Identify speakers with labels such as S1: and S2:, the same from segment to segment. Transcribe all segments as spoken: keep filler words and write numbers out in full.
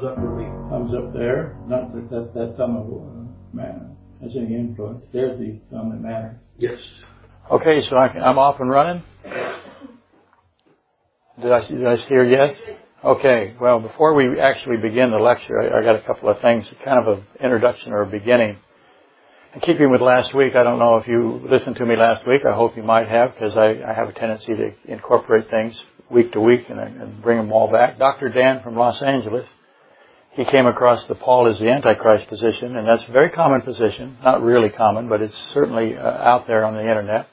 S1: thumbs up or weak. Thumbs up there. Not that that, that thumb of uh, man has any influence. There's the thumb that matters.
S2: Yes.
S1: Okay, so I can, I'm off and running. Did I did I hear yes? Okay. Well, before we actually begin the lecture, I, I got a couple of things, kind of an introduction or a beginning. And keeping with last week, I don't know if you listened to me last week. I hope you might have, because I, I have a tendency to incorporate things week to week and, and bring them all back. Doctor Dan from Los Angeles, he came across the Paul is the Antichrist position, and that's a very common position. Not really common, but it's certainly uh, out there on the internet.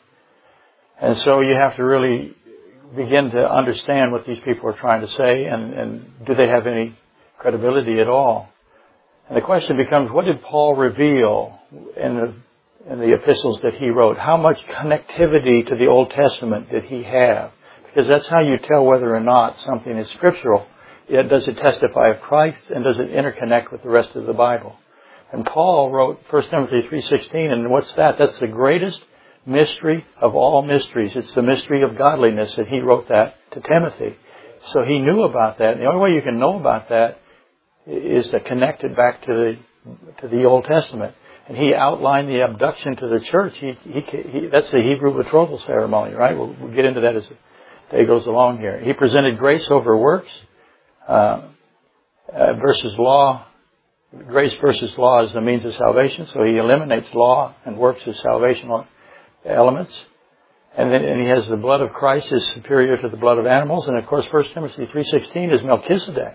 S1: And so you have to really begin to understand what these people are trying to say, and, and do they have any credibility at all? And the question becomes, what did Paul reveal in the in the epistles that he wrote? How much connectivity to the Old Testament did he have? Because that's how you tell whether or not something is scriptural. It, does it testify of Christ, and does it interconnect with the rest of the Bible? And Paul wrote First Timothy three sixteen, and what's that? That's the greatest mystery of all mysteries. It's the mystery of godliness, and he wrote that to Timothy. So he knew about that. And the only way you can know about that is to connect it back to the to the Old Testament. And he outlined the abduction to the church. He, he, he that's the Hebrew betrothal ceremony, right? We'll, we'll get into that as the day goes along here. He presented grace over works uh, uh, versus law. Grace versus law is the means of salvation. So he eliminates law and works as salvational elements. And then and he has the blood of Christ is superior to the blood of animals. And of course, First Timothy three sixteen is Melchizedek.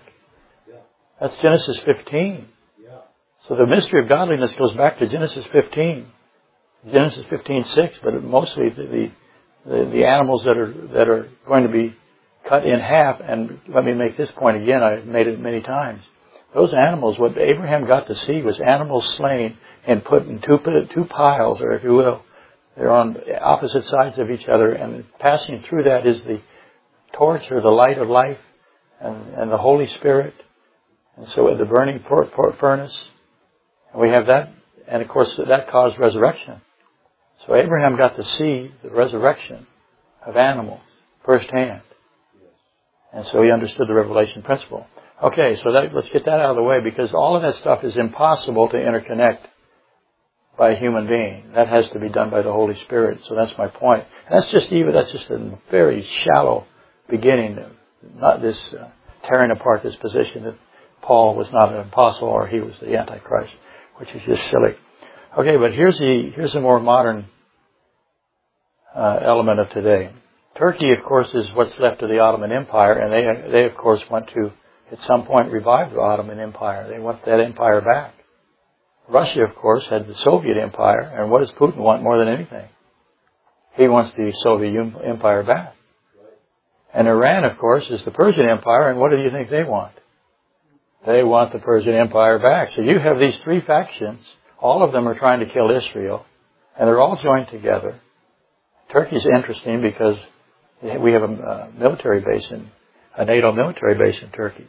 S1: That's Genesis fifteen. Yeah. So the mystery of godliness goes back to Genesis fifteen. Genesis fifteen six, but mostly the, the the animals that are that are going to be cut in half. And let me make this point again. I've made it many times. Those animals, what Abraham got to see was animals slain and put in two two piles, or if you will, they're on opposite sides of each other, and passing through that is the torch or the light of life and, and the Holy Spirit. And so at the burning furnace, we have that, and of course that caused resurrection. So Abraham got to see the resurrection of animals firsthand. And so he understood the revelation principle. Okay, so that, let's get that out of the way, because all of that stuff is impossible to interconnect by a human being. That has to be done by the Holy Spirit. So that's my point. And that's just even, that's just a very shallow beginning, not this uh, tearing apart this position that Paul was not an apostle or he was the Antichrist, which is just silly. Okay, but here's the here's the more modern uh, element of today. Turkey, of course, is what's left of the Ottoman Empire, and they they of course want to at some point revive the Ottoman Empire. They want that empire back. Russia, of course, had the Soviet Empire, and what does Putin want more than anything? He wants the Soviet Empire back. And Iran, of course, is the Persian Empire, and what do you think they want? They want the Persian Empire back. So you have these three factions. All of them are trying to kill Israel. And they're all joined together. Turkey's interesting because we have a military base, in a NATO military base in Turkey.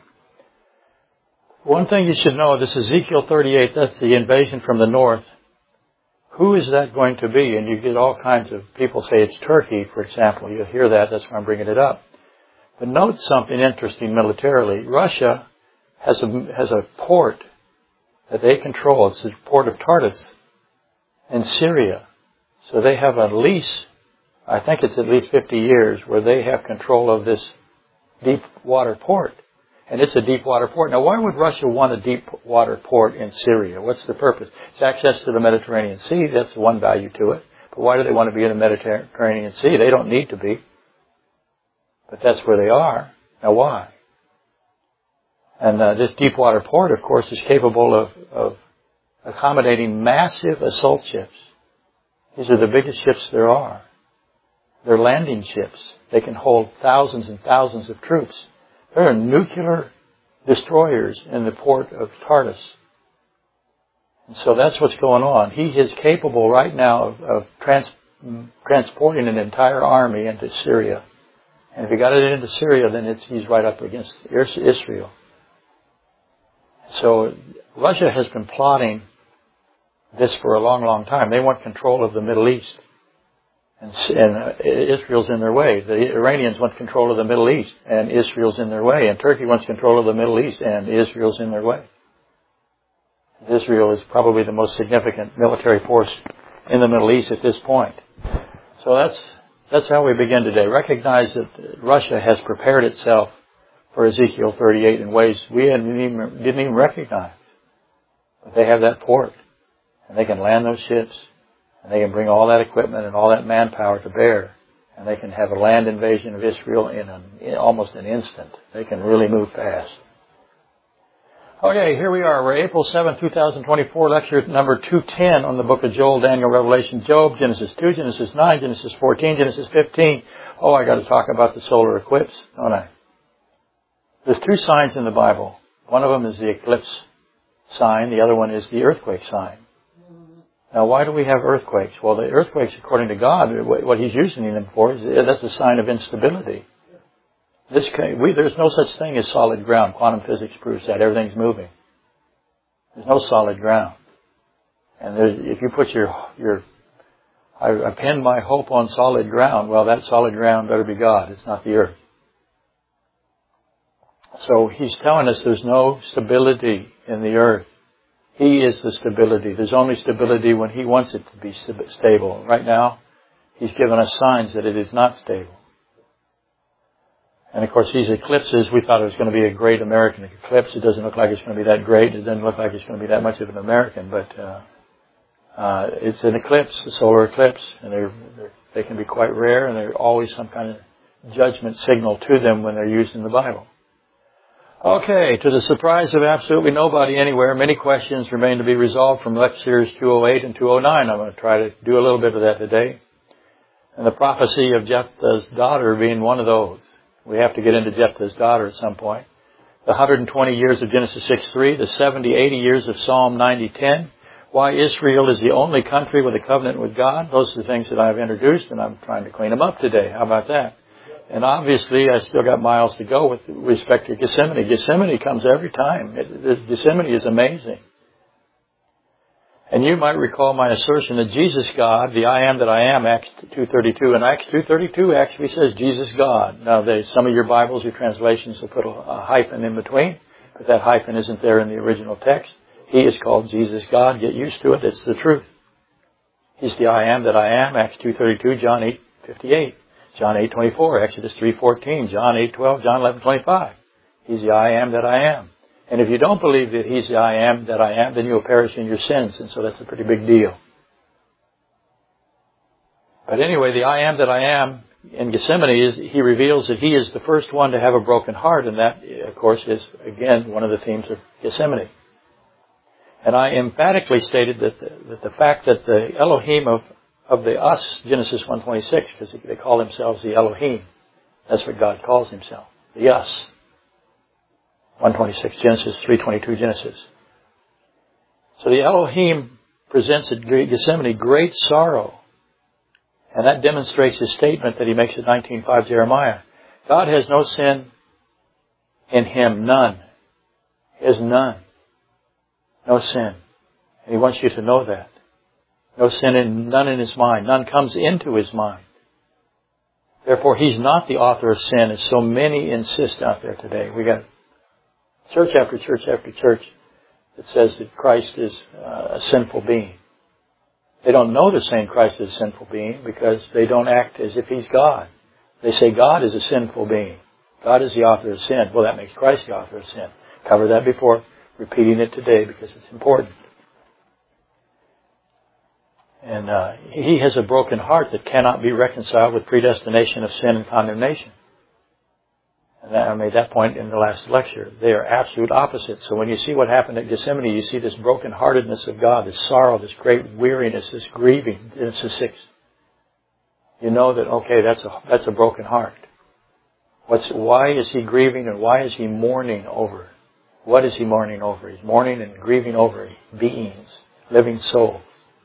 S1: One thing you should know, this Ezekiel thirty-eight, that's the invasion from the north. Who is that going to be? And you get all kinds of people say it's Turkey, for example. You'll hear that. That's why I'm bringing it up. But note something interesting militarily. Russia has a, has a port that they control. It's the port of Tartus in Syria. So they have a lease, I think it's at least fifty years, where they have control of this deep water port. And it's a deep water port. Now, why would Russia want a deep water port in Syria? What's the purpose? It's access to the Mediterranean Sea. That's one value to it. But why do they want to be in the Mediterranean Sea? They don't need to be. But that's where they are. Now, why? And uh, this deep water port, of course, is capable of, of accommodating massive assault ships. These are the biggest ships there are. They're landing ships. They can hold thousands and thousands of troops. There are nuclear destroyers in the port of Tartus. And so that's what's going on. He is capable right now of, of trans, transporting an entire army into Syria. And if he got it into Syria, then it's, he's right up against Israel. So Russia has been plotting this for a long, long time. They want control of the Middle East. And, and uh, Israel's in their way. The Iranians want control of the Middle East, and Israel's in their way. And Turkey wants control of the Middle East, and Israel's in their way. Israel is probably the most significant military force in the Middle East at this point. So that's that's how we begin today. Recognize that Russia has prepared itself for Ezekiel thirty-eight in ways we didn't even, didn't even recognize. But they have that port, and they can land those ships, and they can bring all that equipment and all that manpower to bear, and they can have a land invasion of Israel in, an, in almost an instant. They can really move fast. Okay, here we are. We're April seventh, twenty twenty-four, lecture number two ten on the book of Joel, Daniel, Revelation, Job, Genesis two, Genesis nine, Genesis fourteen, Genesis fifteen. Oh, I got to talk about the solar eclipse, don't I? There's two signs in the Bible. One of them is the eclipse sign. The other one is the earthquake sign. Now, why do we have earthquakes? Well, the earthquakes, according to God, what He's using them for, is that's a sign of instability. This we, there's no such thing as solid ground. Quantum physics proves that. Everything's moving. There's no solid ground. And there's, if you put your, your I, I pin my hope on solid ground, well, that solid ground better be God. It's not the earth. So He's telling us there's no stability in the earth. He is the stability. There's only stability when He wants it to be stable. Right now, He's given us signs that it is not stable. And of course, these eclipses, we thought it was going to be a great American eclipse. It doesn't look like it's going to be that great. It doesn't look like it's going to be that much of an American, but uh, uh, it's an eclipse, a solar eclipse, and they're, they're, they can be quite rare, and there's always some kind of judgment signal to them when they're used in the Bible. Okay, to the surprise of absolutely nobody anywhere, many questions remain to be resolved from lectures two oh eight and two oh nine. I'm going to try to do a little bit of that today. And the prophecy of Jephthah's daughter being one of those. We have to get into Jephthah's daughter at some point. The one hundred twenty years of Genesis six three, the seventy, eighty years of Psalm ninety ten, why Israel is the only country with a covenant with God. Those are the things that I've introduced, and I'm trying to clean them up today. How about that? And obviously, I still got miles to go with respect to Gethsemane. Gethsemane comes every time. It, it, Gethsemane is amazing. And you might recall my assertion that Jesus God, the I am that I am, Acts two thirty-two. And Acts two thirty-two actually says Jesus God. Now, they, some of your Bibles, your translations will put a, a hyphen in between, but that hyphen isn't there in the original text. He is called Jesus God. Get used to it. It's the truth. He's the I am that I am, Acts two thirty-two, John eight fifty-eight, John eight twenty-four, Exodus three fourteen, John eight twelve, John eleven twenty-five. He's the I am that I am. And if you don't believe that He's the I am that I am, then you'll perish in your sins. And so that's a pretty big deal. But anyway, the I am that I am in Gethsemane is, He reveals that He is the first one to have a broken heart. And that, of course, is, again, one of the themes of Gethsemane. And I emphatically stated that the, that the fact that the Elohim of, of the us, Genesis one twenty-six, because they call themselves the Elohim. That's what God calls Himself. The us. one twenty-six, Genesis, three twenty-two, Genesis. So the Elohim presents at Gethsemane great sorrow. And that demonstrates His statement that He makes at nineteen five Jeremiah. God has no sin in Him, none. He has none. No sin. And He wants you to know that. No sin in, none in His mind. None comes into His mind. Therefore, He's not the author of sin, as so many insist out there today. We got church after church after church that says that Christ is uh, a sinful being. They don't know they're saying Christ is a sinful being because they don't act as if He's God. They say God is a sinful being. God is the author of sin. Well, that makes Christ the author of sin. Covered that before, repeating it today because it's important. And uh, He has a broken heart that cannot be reconciled with predestination of sin and condemnation. And I made that point in the last lecture. They are absolute opposites. So when you see what happened at Gethsemane, you see this brokenheartedness of God, this sorrow, this great weariness, this grieving. It's a six. You know that, okay, that's a, that's a broken heart. What's, why is He grieving and why is He mourning over? What is He mourning over? He's mourning and grieving over beings, living souls.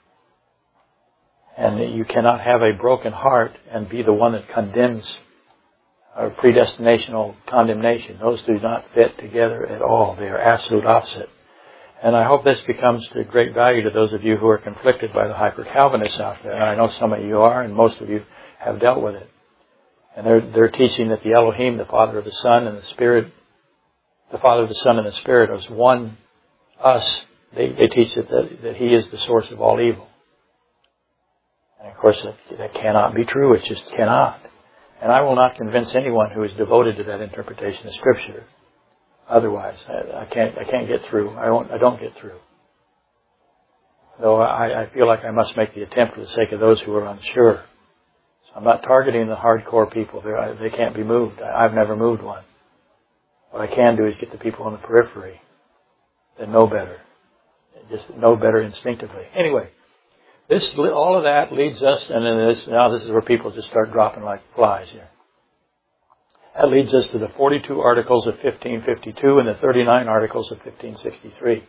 S1: And you cannot have a broken heart and be the one that condemns or predestinational condemnation. Those do not fit together at all. They are absolute opposite. And I hope this becomes to great value to those of you who are conflicted by the hyper-Calvinists out there. And I know some of you are, and most of you have dealt with it. And they're, they're teaching that the Elohim, the Father of the Son and the Spirit, the Father of the Son and the Spirit is one us. They, they teach that, that, that He is the source of all evil. And of course, that, that cannot be true. It just cannot. And I will not convince anyone who is devoted to that interpretation of Scripture. Otherwise, I, I can't. I can't get through. I don't. I don't get through. Though I, I feel like I must make the attempt for the sake of those who are unsure. So I'm not targeting the hardcore people. They're, they can't be moved. I, I've never moved one. What I can do is get the people on the periphery that know better, just know better instinctively. Anyway, this all of that leads us, and then this now this is where people just start dropping like flies here. That leads us to the forty-two articles of fifteen fifty-two and the thirty-nine articles of fifteen sixty-three.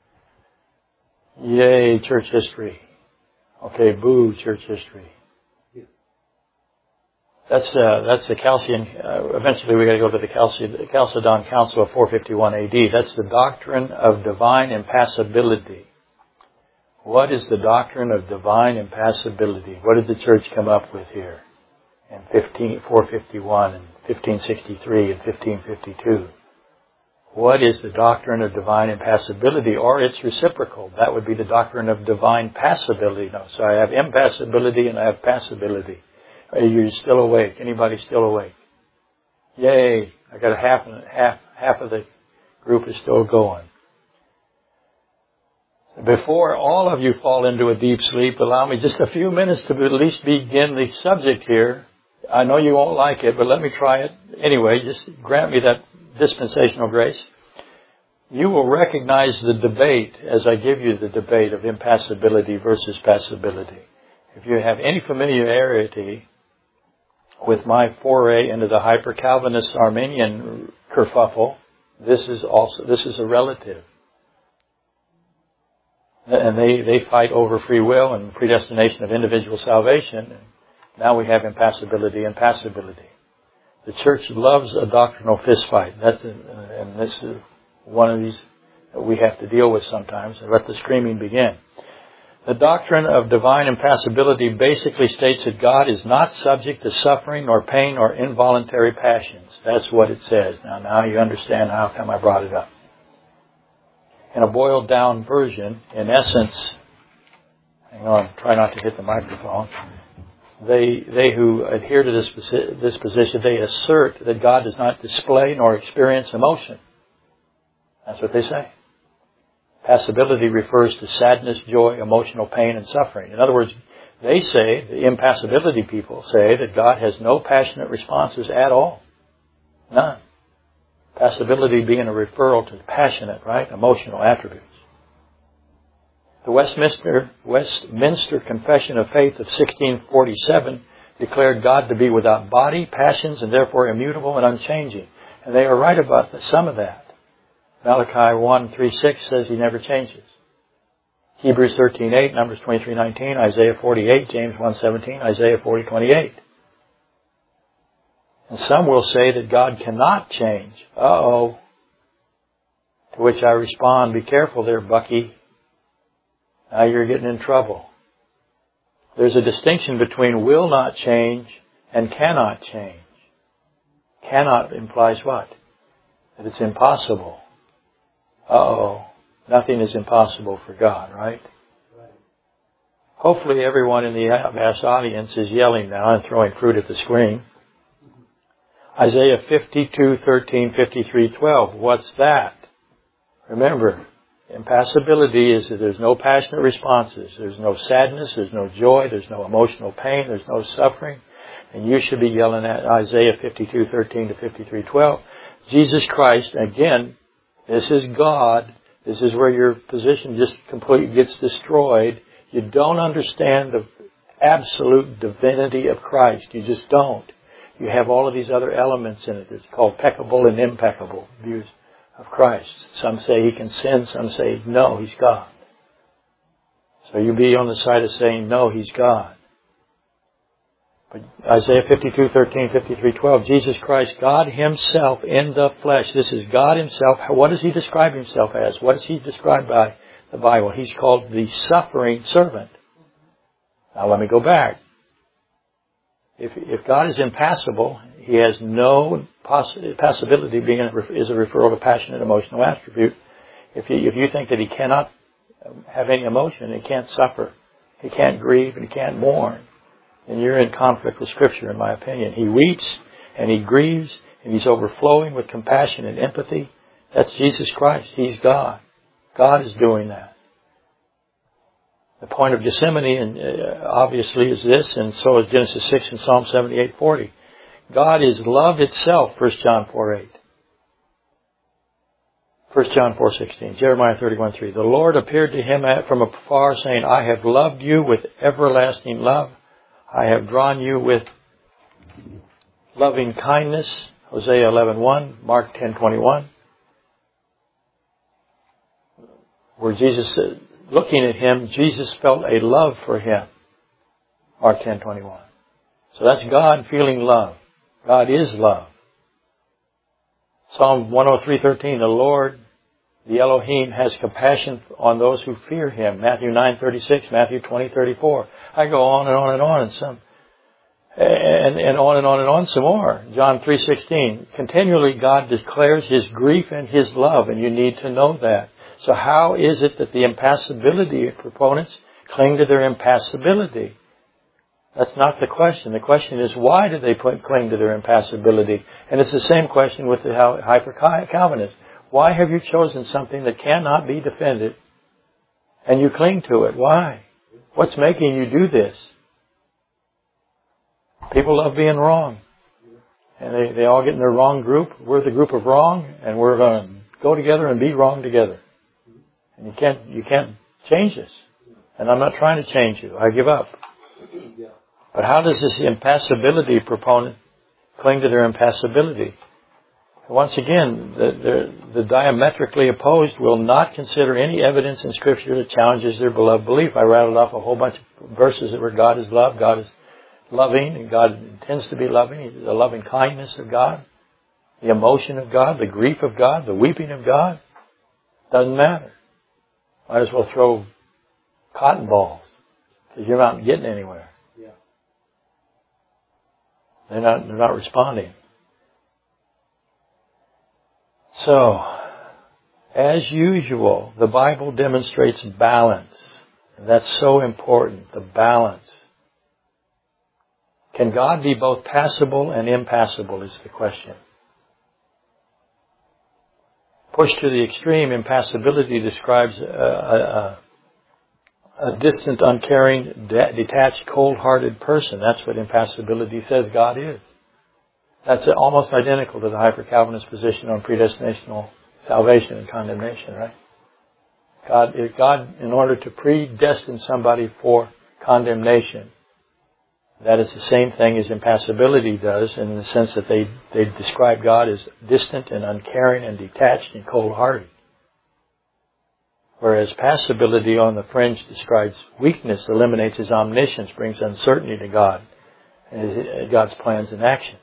S1: Yay, church history. Okay, boo, church history. That's uh, that's the Chalcedon. Uh, eventually, we got to go to the Chalcedon, Chalcedon Council of four fifty-one A D. That's the doctrine of divine impassibility. What is the doctrine of divine impassibility? What did the church come up with here in fifteen four fifty-one and fifteen sixty-three and fifteen fifty-two? What is the doctrine of divine impassibility, or its reciprocal? That would be the doctrine of divine passibility. No, so I have impassibility and I have passibility. Are you still awake? Anybody still awake? Yay! I got a half, half, half of the group is still going. Before all of you fall into a deep sleep, allow me just a few minutes to at least begin the subject here. I know you won't like it, but let me try it anyway. Just grant me that dispensational grace. You will recognize the debate as I give you the debate of impassibility versus passibility. If you have any familiarity with my foray into the hyper-Calvinist Arminian kerfuffle, this is also this is a relative. And they, they fight over free will and predestination of individual salvation. Now we have impassibility and passibility. The church loves a doctrinal fistfight. That's a, and this is one of these that we have to deal with sometimes. And let the screaming begin. The doctrine of divine impassibility basically states that God is not subject to suffering or pain or involuntary passions. That's what it says. Now, now you understand how come I brought it up. In a boiled down version, in essence, hang on, try not to hit the microphone. They, they who adhere to this, this position, they assert that God does not display nor experience emotion. That's what they say. Passibility refers to sadness, joy, emotional pain, and suffering. In other words, they say, the impassibility people say, that God has no passionate responses at all. None. Passibility being a referral to passionate, right, emotional attributes. The Westminster, Westminster Confession of Faith of sixteen forty-seven declared God to be without body, passions, and therefore immutable and unchanging. And they are right about some of that. Malachi one three six says He never changes. Hebrews thirteen eight, Numbers twenty-three nineteen, Isaiah forty-eight, James one seventeen, Isaiah forty twenty-eight. And some will say that God cannot change. Uh-oh. To which I respond, be careful there, Bucky. Now you're getting in trouble. There's a distinction between will not change and cannot change. Cannot implies what? That it's impossible. Uh-oh. Nothing is impossible for God, right? Right. Hopefully everyone in the vast audience is yelling now and throwing fruit at the screen. Isaiah fifty-two thirteen, fifty-three twelve. What's that? Remember, impassibility is that there's no passionate responses. There's no sadness. There's no joy. There's no emotional pain. There's no suffering. And you should be yelling at Isaiah fifty-two thirteen to fifty-three twelve. Jesus Christ, again, this is God. This is where your position just completely gets destroyed. You don't understand the absolute divinity of Christ. You just don't. You have all of these other elements in it. It's called peccable and impeccable views of Christ. Some say He can sin. Some say, no, He's God. So you be on the side of saying, no, He's God. But Isaiah fifty-two thirteen, fifty-three twelve, Jesus Christ, God Himself in the flesh. This is God Himself. What does He describe Himself as? What is He described by the Bible? He's called the suffering servant. Now let me go back. If, if God is impassible, He has no poss- possibility being a, is a referral to passionate emotional attribute. If you, if you think that He cannot have any emotion, He can't suffer, He can't grieve, and He can't mourn, and you're in conflict with Scripture, in my opinion. He weeps, and He grieves, and He's overflowing with compassion and empathy. That's Jesus Christ. He's God. God is doing that. The point of Gethsemane, uh, obviously, is this, and so is Genesis six and Psalm seventy-eight forty. God is love itself, First John four eight. First John four sixteen, Jeremiah thirty-one three. The Lord appeared to him from afar, saying, I have loved you with everlasting love. I have drawn you with loving kindness, Hosea eleven one, Mark ten twenty-one. Where Jesus said, looking at him, Jesus felt a love for him, Mark ten twenty-one. So that's God feeling love. God is love. Psalm one oh three thirteen, the Lord, the Elohim, has compassion on those who fear Him. Matthew nine thirty-six, Matthew twenty thirty-four. I go on and on and on and some, and, and on and on and on some more. John three sixteen. Continually God declares His grief and His love, and you need to know that. So how is it that the impassibility proponents cling to their impassibility? That's not the question. The question is, why do they cling to their impassibility? And it's the same question with the hyper-Calvinists. Why have you chosen something that cannot be defended and you cling to it? Why? What's making you do this? People love being wrong. And they, they all get in their wrong group. We're the group of wrong, and we're going to go together and be wrong together. And you can't, you can't change this. And I'm not trying to change you. I give up. But how does this impassibility proponent cling to their impassibility? Once again, the, the, the diametrically opposed will not consider any evidence in Scripture that challenges their beloved belief. I rattled off a whole bunch of verses where God is love, God is loving, and God intends to be loving, the loving kindness of God, the emotion of God, the grief of God, the weeping of God. Doesn't matter. Might as well throw cotton balls, because you're not getting anywhere. Yeah. They're not, they're not responding. So, as usual, the Bible demonstrates balance. And that's so important, the balance. Can God be both passible and impassible is the question. Pushed to the extreme, impassibility describes a, a, a distant, uncaring, de- detached, cold-hearted person. That's what impassibility says God is. That's almost identical to the hyper-Calvinist position on predestinational salvation and condemnation, right? God, if God, in order to predestine somebody for condemnation, that is the same thing as impassibility does, in the sense that they, they describe God as distant and uncaring and detached and cold-hearted. Whereas passibility on the fringe describes weakness, eliminates His omniscience, brings uncertainty to God and God's plans and actions.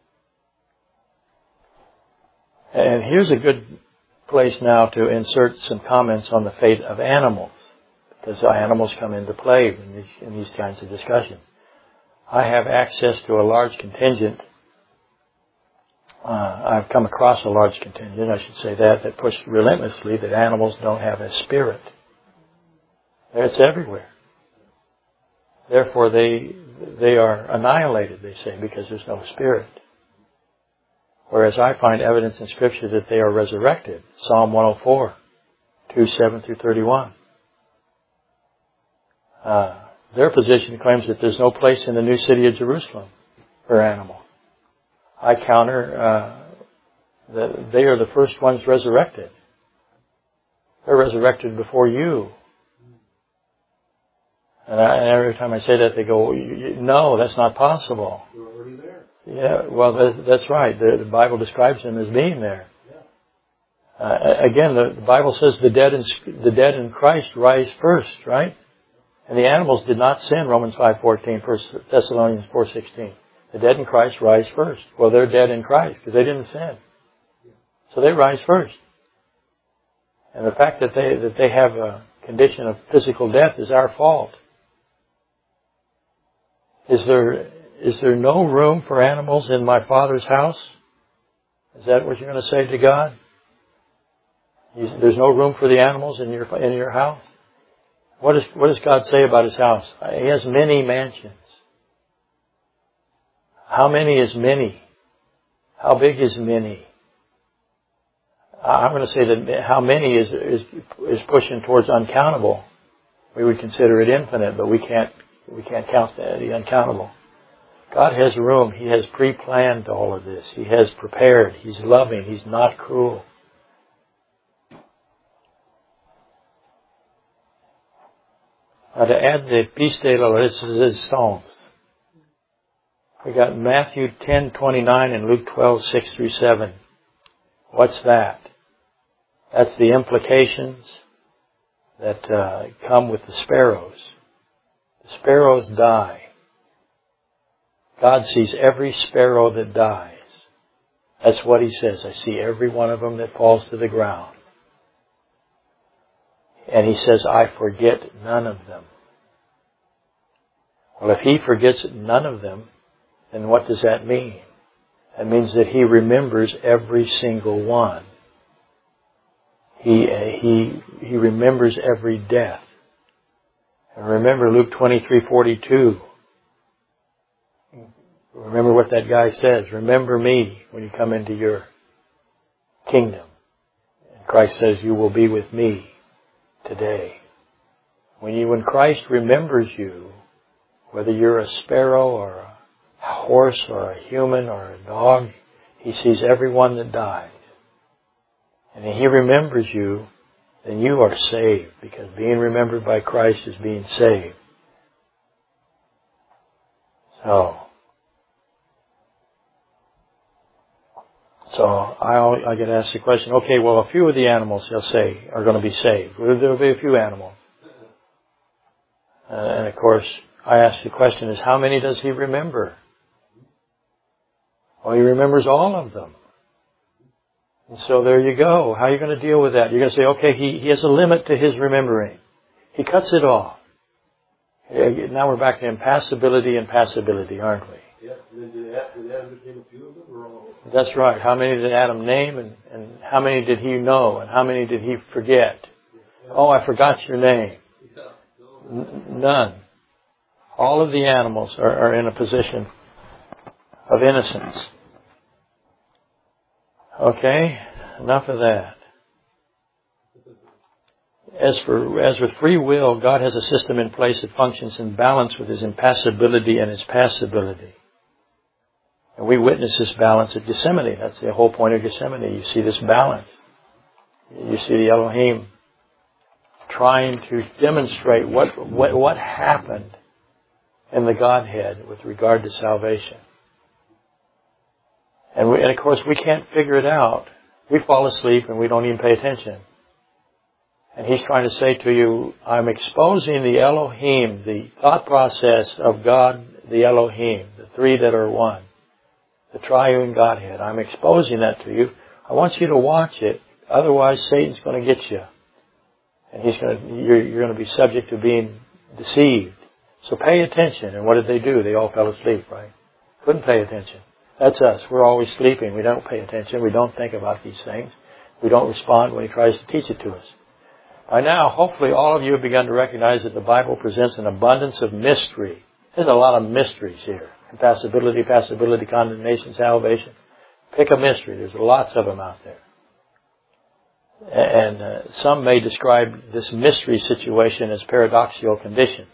S1: And here's a good place now to insert some comments on the fate of animals, because animals come into play in these, in these kinds of discussions. I have access to a large contingent. Uh, I've come across a large contingent, I should say that, that push relentlessly that animals don't have a spirit. It's everywhere. Therefore, they they are annihilated, they say, because there's no spirit. Whereas I find evidence in Scripture that they are resurrected. Psalm one oh four, two, seven through thirty-one. Uh, their position claims that there's no place in the new city of Jerusalem for animals. I counter uh, that they are the first ones resurrected. They're resurrected before you. And, I, and every time I say that, they go, no, that's not possible.
S2: You're already there.
S1: Yeah, well, that's, that's right. The, the Bible describes them as being there. Yeah. Uh, again, the, the Bible says the dead in the dead in Christ rise first, right? And the animals did not sin, Romans five fourteen, First Thessalonians four sixteen. The dead in Christ rise first. Well, they're dead in Christ because they didn't sin. So they rise first. And the fact that they, that they have a condition of physical death is our fault. Is there, is there no room for animals in my Father's house? Is that what you're going to say to God? You, there's no room for the animals in your, in your house? What, is, what does God say about His house? He has many mansions. How many is many? How big is many? I'm going to say that how many is, is, is pushing towards uncountable. We would consider it infinite, but we can't, we can't count the, the uncountable. God has room. He has pre-planned all of this. He has prepared. He's loving. He's not cruel. Now to add the piece de la resistance, we got Matthew ten twenty-nine and Luke twelve six through seven. What's that? That's the implications that uh, come with the sparrows. The sparrows die. God sees every sparrow that dies. That's what He says. I see every one of them that falls to the ground. And He says, I forget none of them. Well, if He forgets none of them, then what does that mean? That means that He remembers every single one. He, uh, he, He remembers every death. And remember Luke twenty-three forty-two. Remember what that guy says. Remember me when you come into your kingdom. And Christ says, you will be with me today. When you, when Christ remembers you, whether you're a sparrow or a horse or a human or a dog, He sees everyone that died. And if He remembers you, then you are saved, because being remembered by Christ is being saved. So, so I, I get asked the question, okay, well, a few of the animals, they'll say, are going to be saved. Well, there'll be a few animals. Uh, and of course, I ask the question is, how many does He remember? Well, He remembers all of them. And so there you go. How are you going to deal with that? You're going to say, okay, he, he has a limit to His remembering. He cuts it off. Now we're back to impassibility and passibility, aren't we?
S2: Yeah. Did Adam become a few of them or all?
S1: That's right. How many did Adam name, and, and how many did he know, and how many did he forget? Yeah. Oh, I forgot your name.
S2: Yeah.
S1: N- none. All of the animals are, are in a position of innocence. Okay, enough of that. As for as with free will, God has a system in place that functions in balance with His impassibility and His passibility. And we witness this balance at Gethsemane. That's the whole point of Gethsemane. You see this balance. You see the Elohim trying to demonstrate what what, what happened in the Godhead with regard to salvation. And, we, and of course, we can't figure it out. We fall asleep and we don't even pay attention. And He's trying to say to you, I'm exposing the Elohim, the thought process of God, the Elohim, the three that are one, the triune Godhead. I'm exposing that to you. I want you to watch it. Otherwise, Satan's going to get you. And he's going to, you're, you're going to be subject to being deceived. So pay attention. And what did they do? They all fell asleep, right? Couldn't pay attention. That's us. We're always sleeping. We don't pay attention. We don't think about these things. We don't respond when He tries to teach it to us. By now, hopefully all of you have begun to recognize that the Bible presents an abundance of mystery. There's a lot of mysteries here. Impassibility, passibility, condemnation, salvation. Pick a mystery. There's lots of them out there. And uh, some may describe this mystery situation as paradoxical conditions.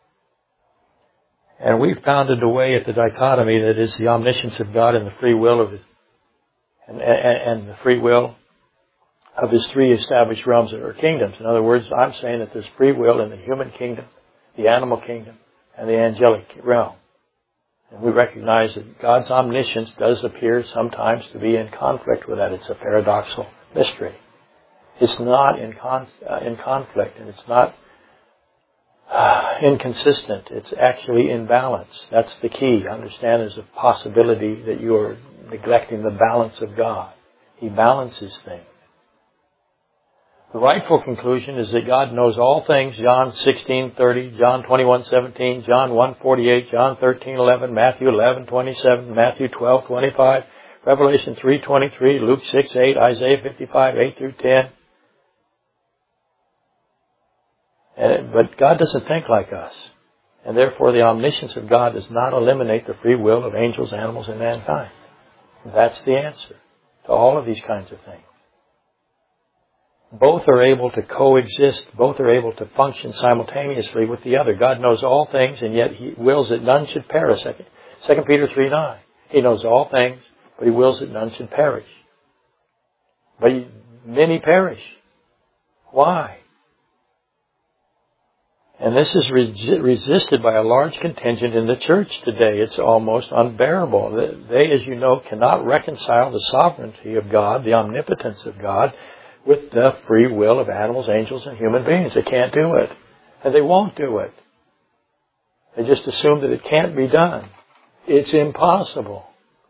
S1: And we've pounded away at the dichotomy that is the omniscience of God and the free will of it, and, and, and the free will of His three established realms or kingdoms. In other words, I'm saying that there's free will in the human kingdom, the animal kingdom, and the angelic realm. And we recognize that God's omniscience does appear sometimes to be in conflict with that. It's a paradoxical mystery. It's not in, con- uh, in conflict, and it's not inconsistent. It's actually in balance. That's the key. Understand there's a possibility that you are neglecting the balance of God. He balances things. The rightful conclusion is that God knows all things. John sixteen thirty, John twenty-one seventeen, John one forty-eight, John thirteen eleven, Matthew eleven twenty-seven, Matthew twelve twenty-five, Revelation three twenty-three, Luke six eight, Isaiah fifty-five eight through ten. And, but God doesn't think like us. And therefore the omniscience of God does not eliminate the free will of angels, animals, and mankind. That's the answer to all of these kinds of things. Both are able to coexist. Both are able to function simultaneously with the other. God knows all things, and yet He wills that none should perish. Second Peter three nine. He knows all things, but He wills that none should perish. But many perish. Why? And this is resi- resisted by a large contingent in the church today. It's almost unbearable. They, as you know, cannot reconcile the sovereignty of God, the omnipotence of God, with the free will of animals, angels, and human beings. They can't do it. And they won't do it. They just assume that it can't be done. It's impossible.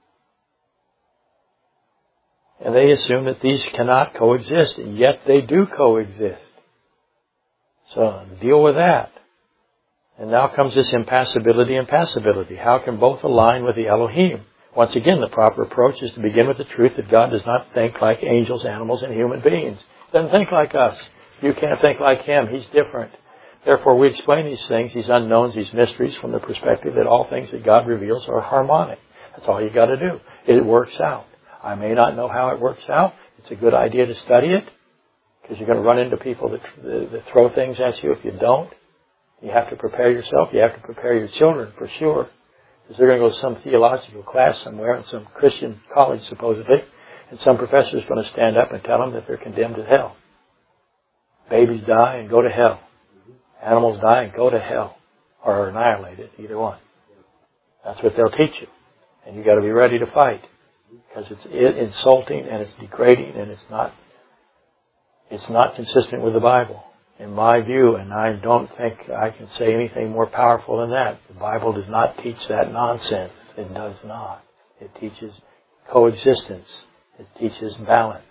S1: And they assume that these cannot coexist, and yet they do coexist. So deal with that. And now comes this impassibility and passibility. How can both align with the Elohim? Once again, the proper approach is to begin with the truth that God does not think like angels, animals, and human beings. He doesn't think like us. You can't think like Him. He's different. Therefore, we explain these things, these unknowns, these mysteries from the perspective that all things that God reveals are harmonic. That's all you got to do. It works out. I may not know how it works out. It's a good idea to study it, because you're going to run into people that, that throw things at you if you don't. You have to prepare yourself. You have to prepare your children for sure. Because they're going to go to some theological class somewhere in some Christian college supposedly, and some professor is going to stand up and tell them that they're condemned to hell. Babies die and go to hell. Animals die and go to hell. Or are annihilated, either one. That's what they'll teach you. And you've got to be ready to fight. Because it's insulting and it's degrading and it's not It's not consistent with the Bible, in my view, and I don't think I can say anything more powerful than that. The Bible does not teach that nonsense. It does not. It teaches coexistence. It teaches balance.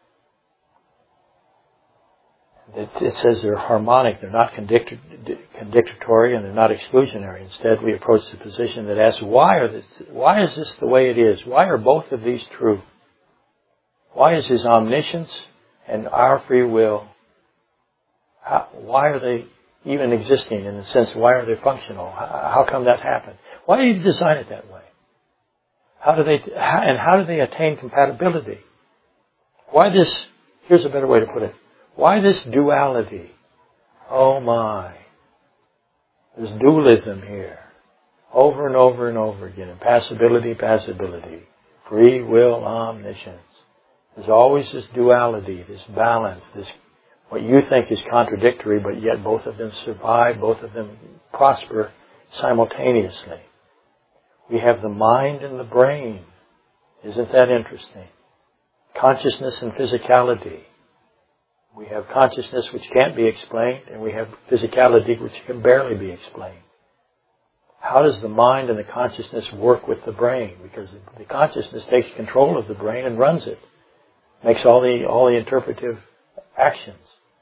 S1: It, it says they're harmonic. They're not contradictory, and they're not exclusionary. Instead, we approach the position that asks, why are this? Why is this the way it is? Why are both of these true? Why is His omniscience and our free will, how, why are they even existing in the sense, why are they functional? How, how come that happened? Why did He design it that way? How do they, how, and how do they attain compatibility? Why this, here's a better way to put it, why this duality? Oh my. There's dualism here. Over and over and over again. Impassibility, passibility. Free will, omniscience. There's always this duality, this balance, this what you think is contradictory, but yet both of them survive, both of them prosper simultaneously. We have the mind and the brain. Isn't that interesting? Consciousness and physicality. We have consciousness which can't be explained, and we have physicality which can barely be explained. How does the mind and the consciousness work with the brain? Because the consciousness takes control of the brain and runs it. Makes all the all the interpretive actions.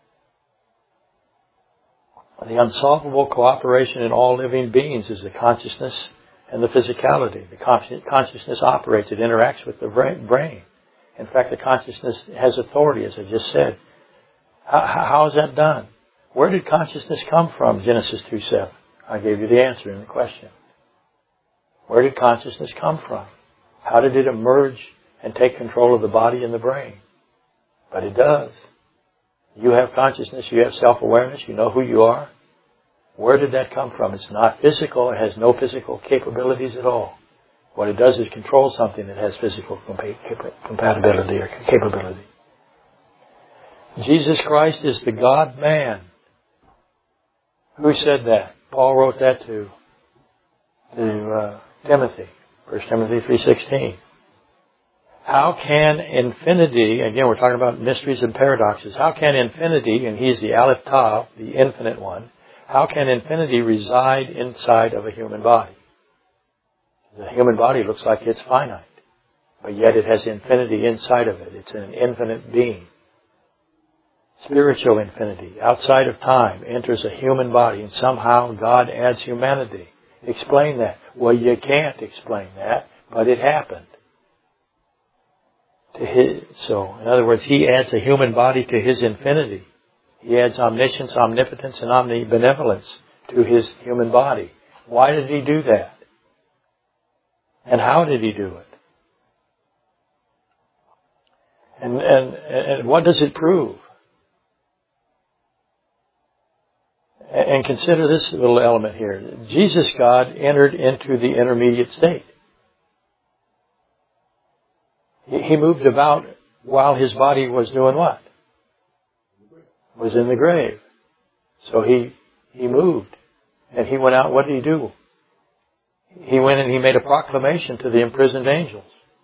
S1: The unsolvable cooperation in all living beings is the consciousness and the physicality. The consciousness operates, it interacts with the brain. In fact, the consciousness has authority, as I just said. How, how is that done? Where did consciousness come from? Genesis two seven. I gave you the answer in the question. Where did consciousness come from? How did it emerge and take control of the body and the brain? But it does. You have consciousness, you have self-awareness, you know who you are. Where did that come from? It's not physical, it has no physical capabilities at all. What it does is control something that has physical compatibility or capability. Jesus Christ is the God-man. Who said that? Paul wrote that to, to uh, Timothy. First Timothy three sixteen. How can infinity, again we're talking about mysteries and paradoxes, how can infinity, and He's the Aleph Tav, the infinite one, How can infinity reside inside of a human body? The human body looks like it's finite, but yet it has infinity inside of it. It's an infinite being. Spiritual infinity, outside of time, enters a human body, and somehow God adds humanity. Explain that. Well, you can't explain that, but it happened. To his, so, in other words, He adds a human body to His infinity. He adds omniscience, omnipotence, and omnibenevolence to His human body. Why did He do that? And how did He do it? And, and, and what does it prove? And consider this little element here. Jesus, God, entered into the intermediate state. He moved about while His body was doing what? Was in the grave. So He, He moved. And He went out, what did He do? He went and He made a proclamation to the imprisoned angels.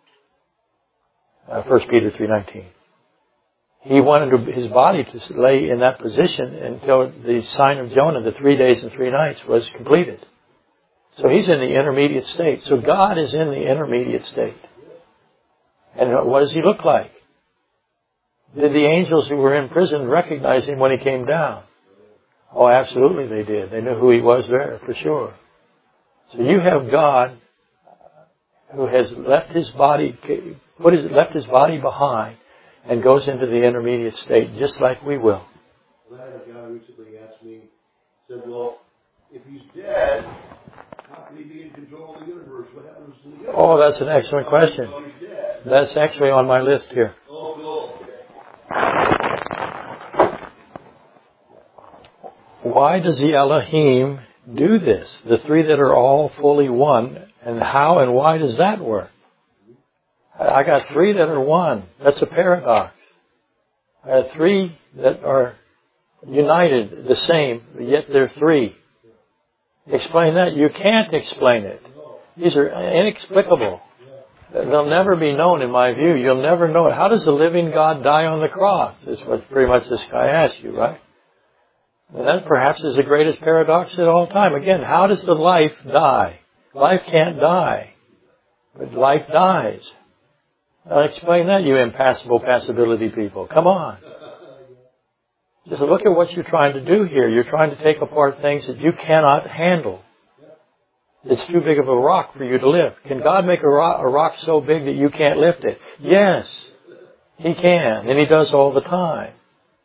S1: Uh, First Peter three nineteen. He wanted His body to lay in that position until the sign of Jonah, the three days and three nights, was completed. So He's in the intermediate state. So God is in the intermediate state. And what does He look like? Did the angels who were in prison recognize Him when He came down? Oh, absolutely they did. They knew who He was there, for sure. So you have God who has left His body, put his, left His body behind, and goes into the intermediate state, just like we will.
S2: I had a guy recently asked me, said, well, if He's dead, how can He be in control of the universe? What happens to the universe?
S1: Oh, that's an excellent question.
S2: Oh, He's dead.
S1: That's actually on my list here.
S2: Oh, cool.
S1: Why does the Elohim do this? The three that are all fully one, and how and why does that work? I got three that are one. That's a paradox. I have three that are united, the same, but yet they're three. Explain that. You can't explain it. These are inexplicable. They'll never be known in my view. You'll never know it. How does the living God die on the cross? Is what pretty much this guy asked you, right? And that perhaps is the greatest paradox of all time. Again, how does the life die? Life can't die, but life dies. Now explain that, you impassible passibility people. Come on. Just look at what you're trying to do here. You're trying to take apart things that you cannot handle. It's too big of a rock for you to lift. Can God make a rock, a rock so big that you can't lift it? Yes, He can, and He does all the time.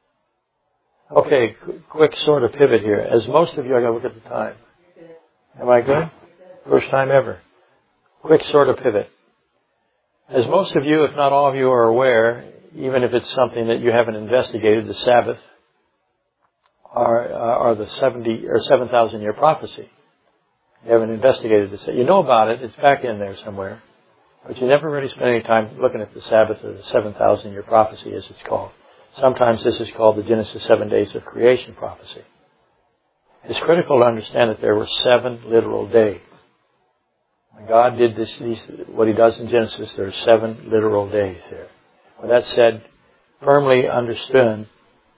S1: Okay, quick sort of pivot here. As most of you, I got to look at the time. Am I good? First time ever. Quick sort of pivot. As most of you, if not all of you, are aware, even if it's something that you haven't investigated, the Sabbath, are, are the seventy or seven thousand year prophecy. You haven't investigated this. You know about it. It's back in there somewhere. But you never really spend any time looking at the Sabbath or the seven thousand year prophecy, as it's called. Sometimes this is called the Genesis seven days of creation prophecy. It's critical to understand that there were seven literal days. When God did this, these, what He does in Genesis, there are seven literal days here. With that said, firmly understood,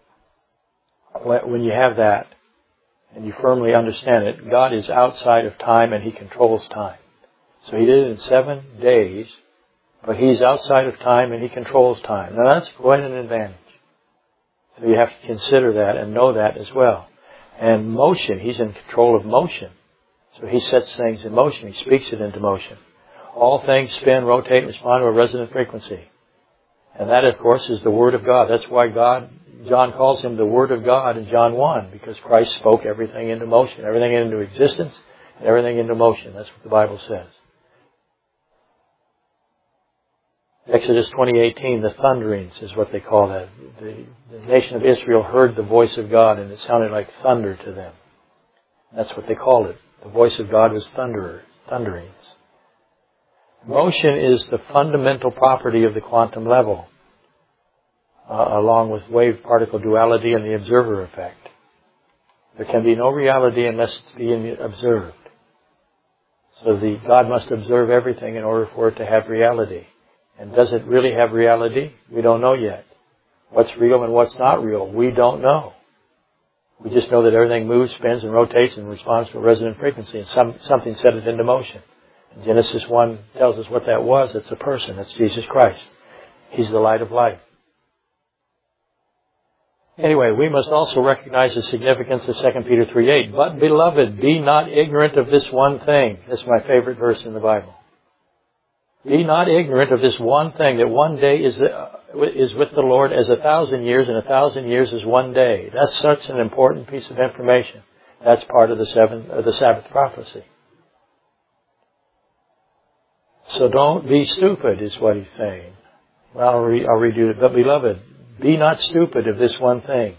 S1: when you have that, and you firmly understand it, God is outside of time and He controls time. So He did it in seven days, but He's outside of time and He controls time. Now that's quite an advantage. So you have to consider that and know that as well. And motion, He's in control of motion. So He sets things in motion. He speaks it into motion. All things spin, rotate, respond to a resonant frequency. And that, of course, is the Word of God. That's why God, John calls Him the Word of God in John one, because Christ spoke everything into motion, everything into existence, and everything into motion. That's what the Bible says. Exodus twenty eighteen, the thunderings is what they call that. The, the nation of Israel heard the voice of God, and it sounded like thunder to them. That's what they called it. The voice of God was thunderer, thunderings. Motion is the fundamental property of the quantum level, uh, along with wave-particle duality and the observer effect. There can be no reality unless it's being observed. So the God must observe everything in order for it to have reality. And does it really have reality? We don't know yet. What's real and what's not real? We don't know. We just know that everything moves, spins, and rotates in response to a resonant frequency, and some, something set it into motion. And Genesis one tells us what that was. It's a person. It's Jesus Christ. He's the light of life. Anyway, we must also recognize the significance of Second Peter three eight. But, beloved, be not ignorant of this one thing. That's my favorite verse in the Bible. Be not ignorant of this one thing, that one day is, uh, is with the Lord as a thousand years, and a thousand years is one day. That's such an important piece of information. That's part of the, seven, uh, the Sabbath prophecy. So don't be stupid, is what he's saying. Well, I'll, re- I'll redo it. But, beloved, be not stupid of this one thing.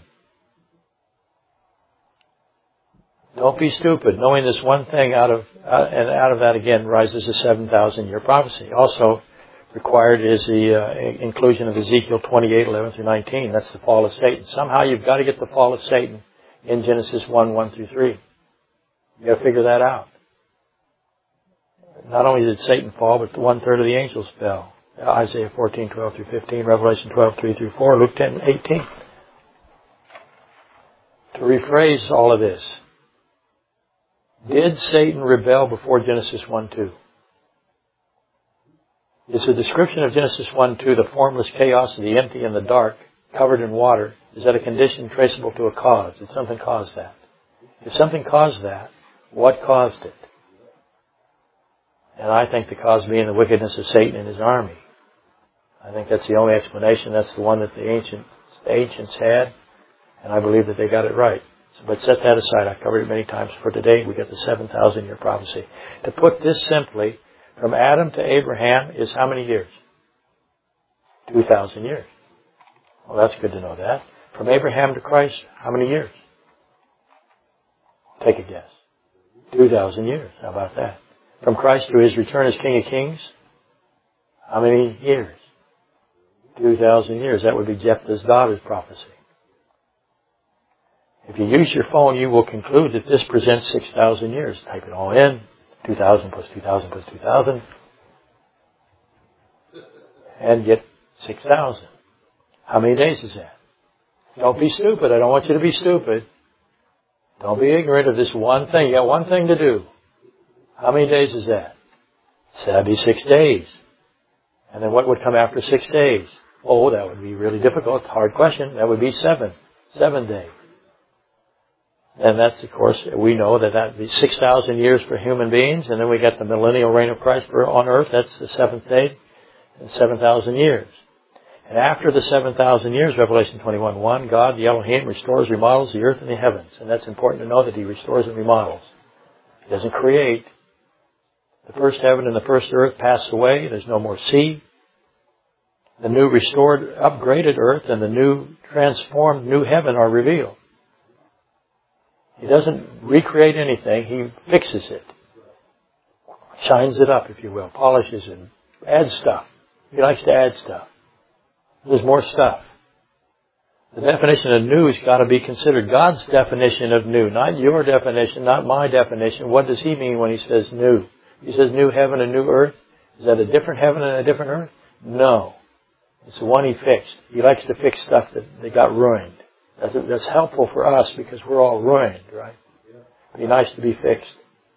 S1: Don't be stupid, knowing this one thing out of, uh, and out of that again rises a seven thousand year prophecy. Also required is the uh, inclusion of Ezekiel twenty-eight, eleven through nineteen. That's the fall of Satan. Somehow you've got to get the fall of Satan in Genesis one, one through three. You've got to figure that out. Not only did Satan fall, but one third of the angels fell. Isaiah fourteen, twelve through fifteen, Revelation twelve, three through four, Luke ten, eighteen. To rephrase all of this, did Satan rebel before Genesis one, two? Is the description of Genesis one, two, the formless chaos of the empty and the dark, covered in water, is that a condition traceable to a cause? Did something cause that? If something caused that, what caused it? And I think the cause being the wickedness of Satan and his army. I think that's the only explanation. That's the one that the ancient, the ancients had, and I believe that they got it right. So, but set that aside. I've covered it many times. For today, we get the seven thousand year prophecy. To put this simply, from Adam to Abraham is how many years? two thousand years. Well, that's good to know that. From Abraham to Christ, how many years? Take a guess. two thousand years. How about that? From Christ to His return as King of Kings, how many years? two thousand years. That would be Jephthah's daughter's prophecy. If you use your phone, you will conclude that this presents six thousand years. Type it all in. two thousand plus two thousand plus two thousand. And get six thousand. How many days is that? Don't be stupid. I don't want you to be stupid. Don't be ignorant of this one thing. You got one thing to do. How many days is that? So that'd be six days. And then what would come after six days? Oh, that would be really difficult. Hard question. That would be seven. Seven days. And that's, of course, we know that that would be six thousand years for human beings. And then we got the millennial reign of Christ on earth. That's the seventh day. And seven thousand years. And after the seven thousand years, Revelation twenty-one one, God, the Elohim, restores, remodels the earth and the heavens. And that's important to know that He restores and remodels. He doesn't create. The first heaven and the first earth pass away. There's no more sea. The new restored, upgraded earth and the new transformed new heaven are revealed. He doesn't recreate anything. He fixes it. Shines it up, if you will. Polishes it. Adds stuff. He likes to add stuff. There's more stuff. The definition of new has got to be considered God's definition of new. Not your definition, not my definition. What does He mean when He says new? He says new heaven and new earth. Is that a different heaven and a different earth? No. It's the one He fixed. He likes to fix stuff that, that got ruined. That's, that's helpful for us because we're all ruined, right? It'd be nice to be fixed.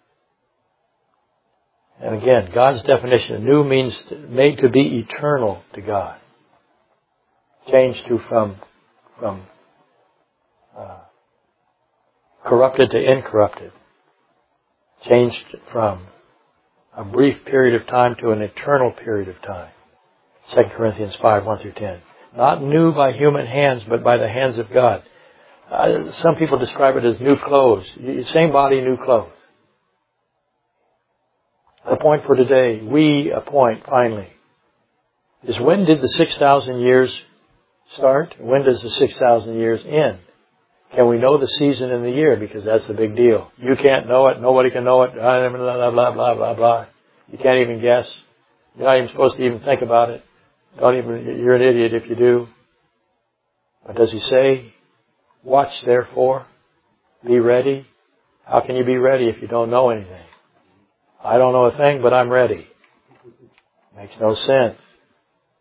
S1: And again, God's definition of new means made to be eternal to God. Changed to from, from uh, corrupted to incorrupted. Changed from a brief period of time to an eternal period of time. Second Corinthians five, one through ten. Not new by human hands, but by the hands of God. Uh, some people describe it as new clothes. Same body, new clothes. The point for today, we appoint finally, is when did the six thousand years start? When does the six thousand years end? Can we know the season in the year? Because that's the big deal. You can't know it. Nobody can know it. Blah, blah, blah, blah, blah, blah. You can't even guess. You're not even supposed to even think about it. Don't even, you're an idiot if you do. But does He say, watch therefore, be ready? How can you be ready if you don't know anything? I don't know a thing, but I'm ready. Makes no sense.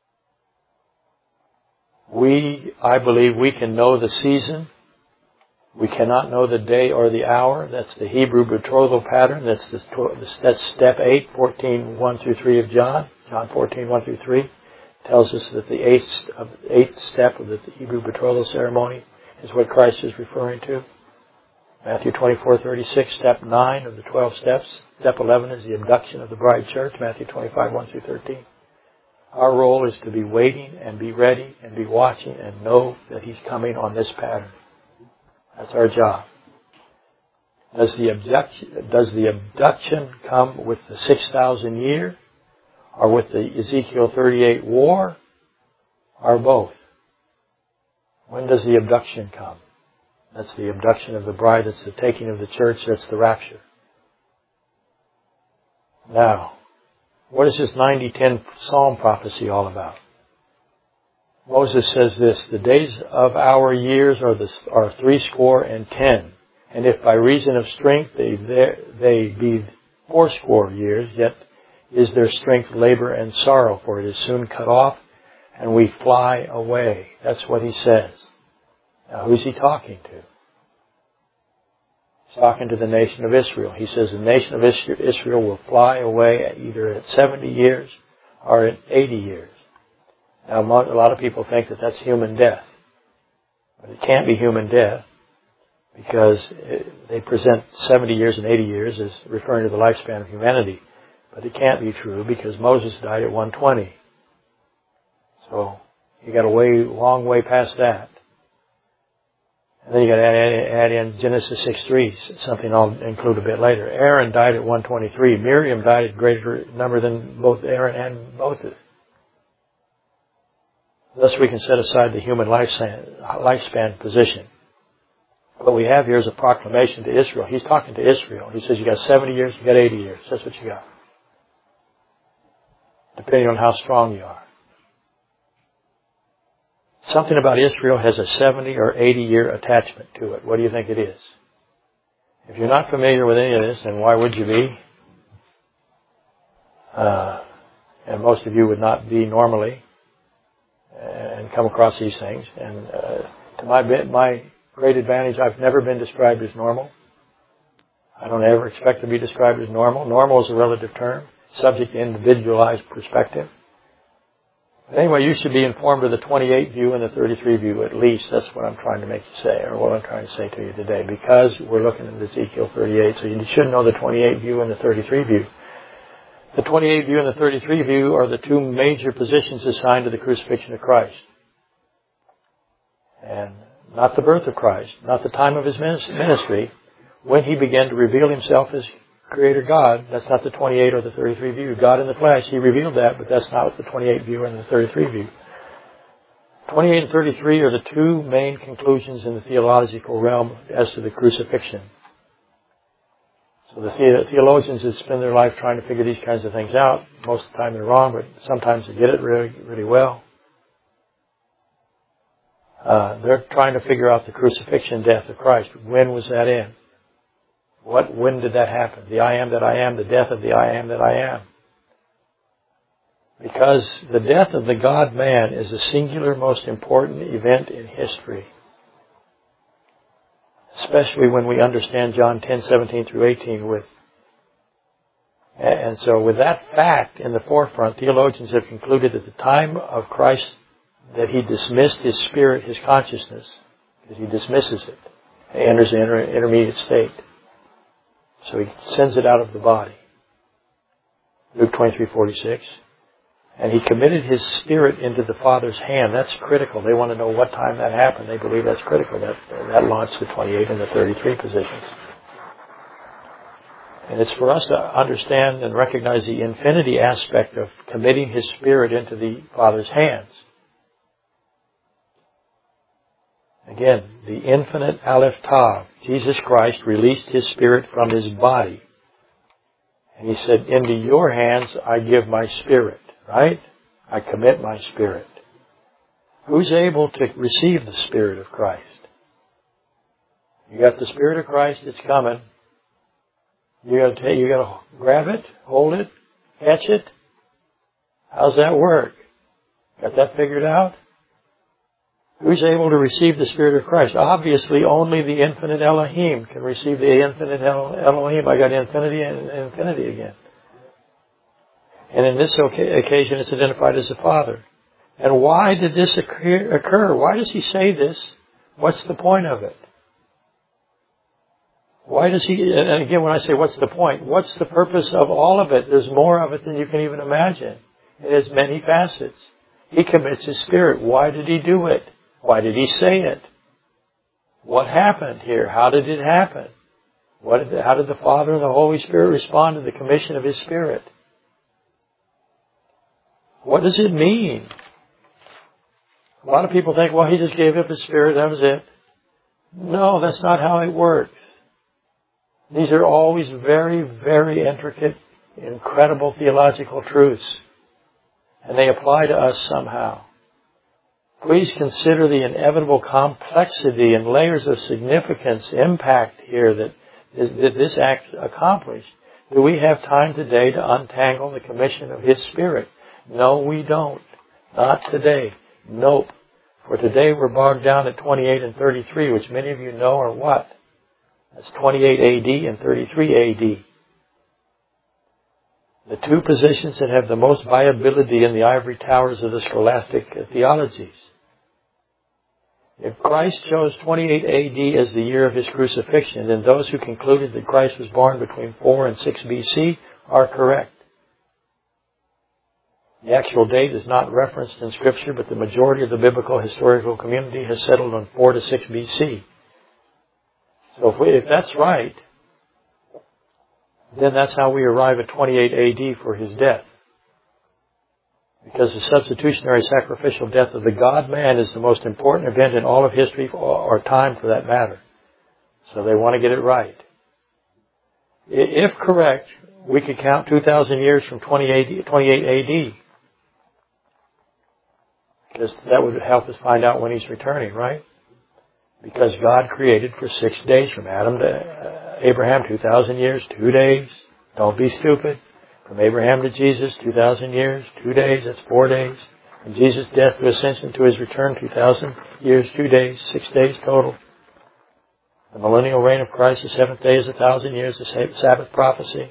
S1: We, I believe we can know the season We cannot know the day or the hour. That's the Hebrew betrothal pattern. That's the, that's step eight, fourteen, one through three of John. John fourteen, one through three tells us that the eighth, eighth step of the Hebrew betrothal ceremony is what Christ is referring to. Matthew twenty-four, thirty-six, step nine of the twelve steps. Step eleven is the abduction of the bride church, Matthew twenty-five, one through thirteen. Our role is to be waiting and be ready and be watching and know that He's coming on this pattern. That's our job. Does the abduction, does the abduction come with the six thousand year, or with the Ezekiel thirty-eight war, or both? When does the abduction come? That's the abduction of the bride. That's the taking of the church. That's the rapture. Now, what is this ninety ten Psalm prophecy all about? Moses says this, the days of our years are, the, are three score and ten. And if by reason of strength they, they be fourscore years, yet is their strength labor and sorrow, for it is soon cut off, and we fly away. That's what he says. Now, who's he talking to? He's talking to the nation of Israel. He says the nation of Israel will fly away either at seventy years or at eighty years. Now, a lot of people think that that's human death. But it can't be human death because it, they present seventy years and eighty years as referring to the lifespan of humanity. But it can't be true because Moses died at one twenty. So, you got a way, long way past that. And then you got to add, add in Genesis six three, something I'll include a bit later. Aaron died at one twenty-three. Miriam died at greater number than both Aaron and Moses. Thus we can set aside the human lifespan, lifespan position. What we have here is a proclamation to Israel. He's talking to Israel. He says you got seventy years, you got eighty years. That's what you got. Depending on how strong you are. Something about Israel has a seventy or eighty year attachment to it. What do you think it is? If you're not familiar with any of this, then why would you be? Uh, and most of you would not be normally and come across these things. And uh, to my my great advantage, I've never been described as normal. I don't ever expect to be described as normal. Normal is a relative term, subject to individualized perspective. But anyway, you should be informed of the twenty-eight view and the thirty-three view at least. That's what I'm trying to make you say, or what I'm trying to say to you today, because we're looking at Ezekiel thirty-eight. So you should know the twenty-eight view and the thirty-three view. The twenty-eight view and the thirty-three view are the two major positions assigned to the crucifixion of Christ. And not the birth of Christ, not the time of His ministry. When He began to reveal Himself as Creator God, that's not the twenty-eight or the thirty-three view. God in the flesh, He revealed that, but that's not the twenty-eight view and the thirty-three view. twenty-eight and thirty-three are the two main conclusions in the theological realm as to the crucifixion. So the theologians that spend their life trying to figure these kinds of things out, most of the time they're wrong, but sometimes they get it really, really well. Uh, they're trying to figure out the crucifixion death of Christ. When was that in? What, when did that happen? The I am that I am, the death of the I am that I am. Because the death of the God-man is a singular, most important event in history. Especially when we understand John ten, seventeen through eighteen with. And so with that fact in the forefront, theologians have concluded at the time of Christ that He dismissed His spirit, His consciousness, because He dismisses it. He enters the inter- intermediate state. So He sends it out of the body. Luke twenty-three forty-six. And He committed His spirit into the Father's hand. That's critical. They want to know what time that happened. They believe that's critical. That, that launched the twenty-eight and the thirty-three positions. And it's for us to understand and recognize the infinity aspect of committing His spirit into the Father's hands. Again, the infinite Aleph Tav. Jesus Christ released His spirit from His body. And He said, into your hands I give my spirit. Right? I commit my spirit. Who's able to receive the Spirit of Christ? You got the Spirit of Christ, it's coming. You got to take, you got to grab it, hold it, catch it. How's that work? Got that figured out? Who's able to receive the Spirit of Christ? Obviously, only the infinite Elohim can receive the infinite Elohim. I got infinity and infinity again. And in this occasion, it's identified as the Father. And why did this occur? Why does he say this? What's the point of it? Why does he, and again, when I say what's the point, what's the purpose of all of it? There's more of it than you can even imagine. It has many facets. He commits His Spirit. Why did He do it? Why did He say it? What happened here? How did it happen? What did the, how did the Father and the Holy Spirit respond to the commission of His Spirit? What does it mean? A lot of people think, well, He just gave up His Spirit, that was it. No, that's not how it works. These are always very, very intricate, incredible theological truths. And they apply to us somehow. Please consider the inevitable complexity and layers of significance, impact here that, that this act accomplished. Do we have time today to untangle the commission of His Spirit? No, we don't. Not today. Nope. For today we're bogged down at twenty-eight and thirty-three, which many of you know are what? That's twenty-eight A D and thirty-three A D. The two positions that have the most viability in the ivory towers of the scholastic theologies. If Christ chose twenty-eight A D as the year of His crucifixion, then those who concluded that Christ was born between four and six B C are correct. The actual date is not referenced in Scripture, but the majority of the biblical historical community has settled on four to six B C. So if, we, if that's right, then that's how we arrive at twenty-eight A D for His death. Because the substitutionary sacrificial death of the God-man is the most important event in all of history, or time for that matter. So they want to get it right. If correct, we could count two thousand years from twenty-eight A D. Because that would help us find out when He's returning, right? Because God created for six days from Adam to Abraham, two thousand years, two days. Don't be stupid. From Abraham to Jesus, two thousand years, two days, that's four days. From Jesus' death to ascension to His return, two thousand years, two days, six days total. The millennial reign of Christ, the seventh day is a thousand years, the Sabbath prophecy.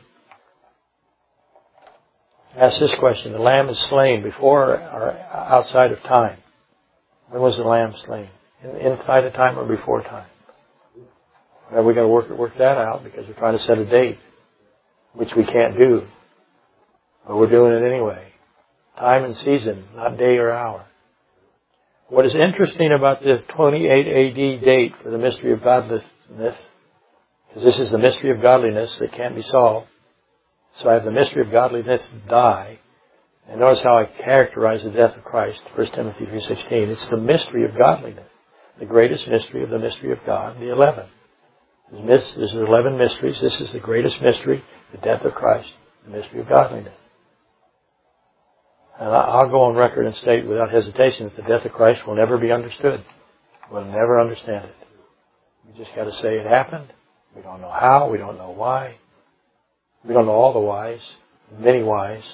S1: Ask this question. The Lamb is slain before or outside of time? When was the Lamb slain? Inside of time or before time? Well, we've got to work, work that out because we're trying to set a date, which we can't do. But we're doing it anyway. Time and season, not day or hour. What is interesting about the twenty-eight A D date for the mystery of godliness, because this is the mystery of godliness that can't be solved. So I have the mystery of godliness die. And notice how I characterize the death of Christ, First Timothy three sixteen. It's the mystery of godliness. The greatest mystery of the mystery of God, the eleven. There's eleven mysteries. This is the greatest mystery, the death of Christ, the mystery of godliness. And I'll go on record and state without hesitation that the death of Christ will never be understood. We'll never understand it. We just got to say it happened. We don't know how. We don't know why. We don't know all the whys, many whys.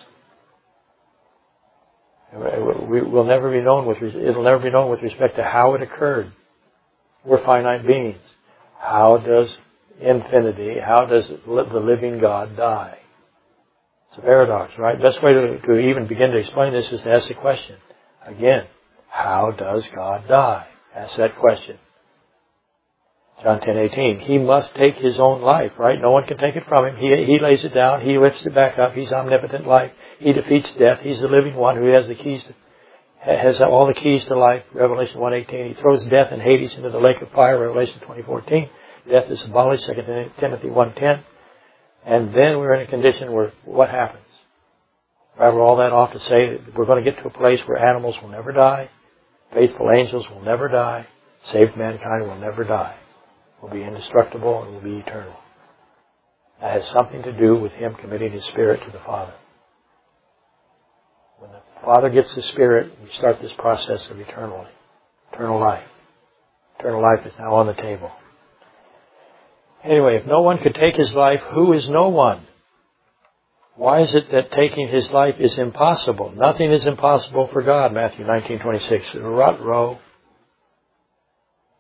S1: We will never be known with. It'll never be known with respect to how it occurred. We're finite beings. How does infinity? How does the living God die? It's a paradox, right? Best way to, to even begin to explain this is to ask the question again: how does God die? Ask that question. John ten eighteen. He must take His own life, right? No one can take it from Him. He, he lays it down. He lifts it back up. He's omnipotent life. He defeats death. He's the living one who has the keys to, has all the keys to life. Revelation one eighteen. He throws death and Hades into the lake of fire. Revelation twenty fourteen. Death is abolished. Second Timothy one ten. And then we're in a condition where what happens? I rattle all that off to say that we're going to get to a place where animals will never die. Faithful angels will never die. Saved mankind will never die. Will be indestructible and will be eternal. That has something to do with Him committing His Spirit to the Father. When the Father gets the Spirit, we start this process of eternal, eternal life. Eternal life is now on the table. Anyway, if no one could take His life, who is no one? Why is it that taking His life is impossible? Nothing is impossible for God, Matthew nineteen twenty-six. Rut row.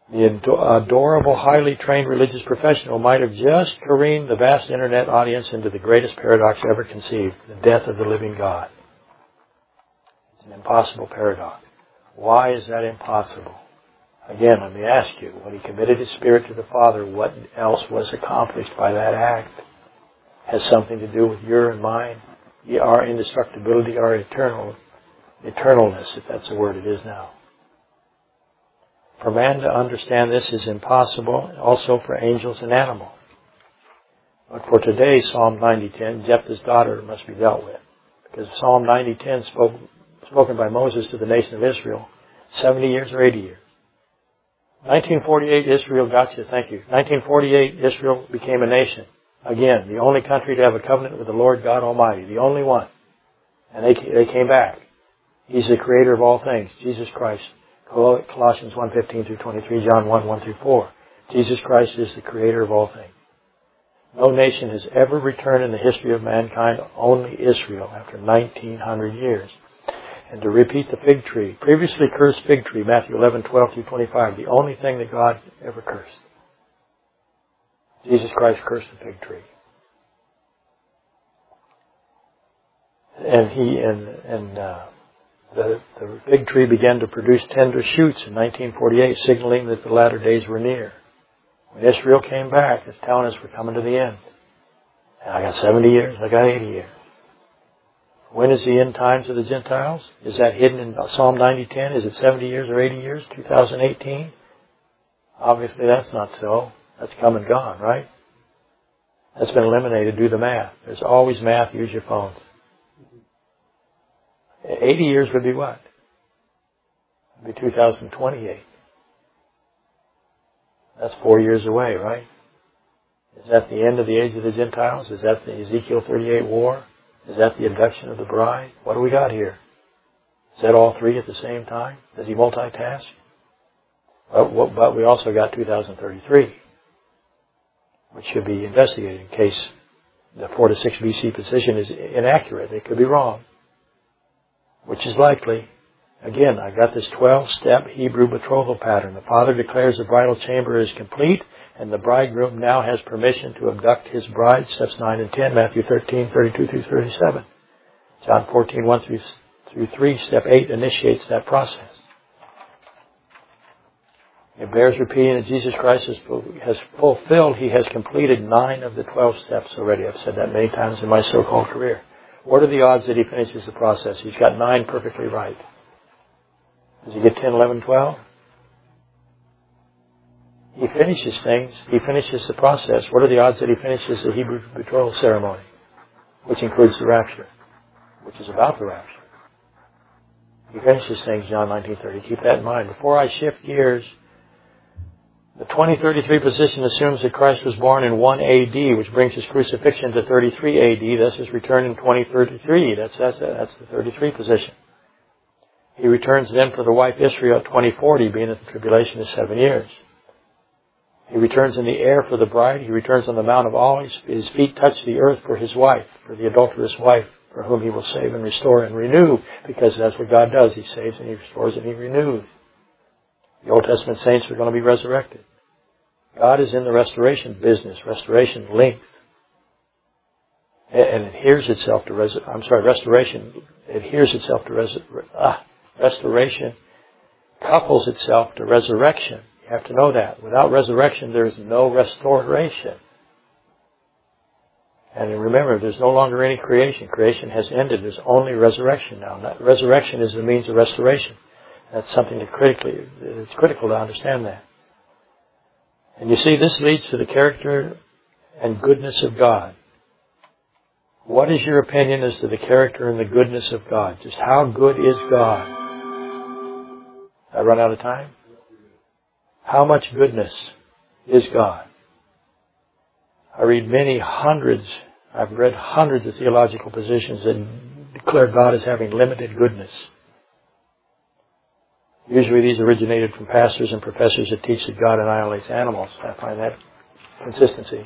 S1: The adorable, highly trained religious professional might have just careened the vast internet audience into the greatest paradox ever conceived, the death of the living God. It's an impossible paradox. Why is that impossible? Again, let me ask you, when he committed his spirit to the Father, what else was accomplished by that act? It has something to do with your and mine, our indestructibility, our eternal, eternalness, if that's the word it is now. For man to understand this is impossible, also for angels and animals. But for today, Psalm ninety ten, Jephthah's daughter must be dealt with. Because Psalm ninety ten spoke, spoken by Moses to the nation of Israel, seventy years or eighty years. nineteen forty-eight, Israel got you, thank you. nineteen forty-eight, Israel became a nation. Again, the only country to have a covenant with the Lord God Almighty. The only one. And they, they came back. He's the creator of all things, Jesus Christ. Colossians one fifteen through twenty-three, John one one through four. Jesus Christ is the creator of all things. No nation has ever returned in the history of mankind, only Israel, after nineteen hundred years. And to repeat the fig tree, previously cursed fig tree, Matthew eleven twelve through twenty-five, the only thing that God ever cursed. Jesus Christ cursed the fig tree. And he, and, and, uh, The, the fig tree began to produce tender shoots in nineteen forty-eight, signaling that the latter days were near. When Israel came back, it's telling us we're coming to the end. And I got seventy years, I got eighty years. When is the end times of the Gentiles? Is that hidden in Psalm ninety ten? Is it seventy years or eighty years? two thousand eighteen? Obviously that's not so. That's come and gone, right? That's been eliminated. Do the math. There's always math. Use your phones. eighty years would be what? It would be two thousand twenty-eight. That's four years away, right? Is that the end of the age of the Gentiles? Is that the Ezekiel thirty-eight war? Is that the abduction of the bride? What do we got here? Is that all three at the same time? Does he multitask? But, but we also got two thousand thirty-three, which should be investigated in case the four to six B C position is inaccurate. It could be wrong. Which is likely. Again, I got this twelve-step Hebrew betrothal pattern. The father declares the bridal chamber is complete, and the bridegroom now has permission to abduct his bride. Steps nine and ten, Matthew thirteen, thirty-two through thirty-seven. John fourteen, one through three, step eight initiates that process. It bears repeating that Jesus Christ has, has fulfilled, he has completed nine of the twelve steps already. I've said that many times in my so-called career. What are the odds that he finishes the process? He's got nine perfectly right. Does he get ten, eleven, twelve? He finishes things. He finishes the process. What are the odds that he finishes the Hebrew betrothal ceremony, which includes the rapture, which is about the rapture? He finishes things, John nineteen thirty. Keep that in mind. Before I shift gears, the twenty thirty-three position assumes that Christ was born in one A D, which brings his crucifixion to thirty-three A D. Thus his return in twenty thirty-three. That's, that's, that's the thirty-three position. He returns then for the wife Israel at twenty forty, being that the tribulation is seven years. He returns in the air for the bride. He returns on the Mount of Olives. His feet touch the earth for his wife, for the adulterous wife, for whom he will save and restore and renew, because that's what God does. He saves and he restores and he renews. The Old Testament saints are going to be resurrected. God is in the restoration business, restoration length. And it adheres itself to, res- I'm sorry, restoration adheres itself to, res- ah, restoration couples itself to resurrection. You have to know that. Without resurrection, there is no restoration. And remember, there's no longer any creation. Creation has ended. There's only resurrection now. That resurrection is the means of restoration. That's something that critically, it's critical to understand that. And you see, this leads to the character and goodness of God. What is your opinion as to the character and the goodness of God? Just how good is God? I run out of time? How much goodness is God? I read many hundreds, I've read hundreds of theological positions that declare God as having limited goodness. Usually these originated from pastors and professors that teach that God annihilates animals. I find that consistency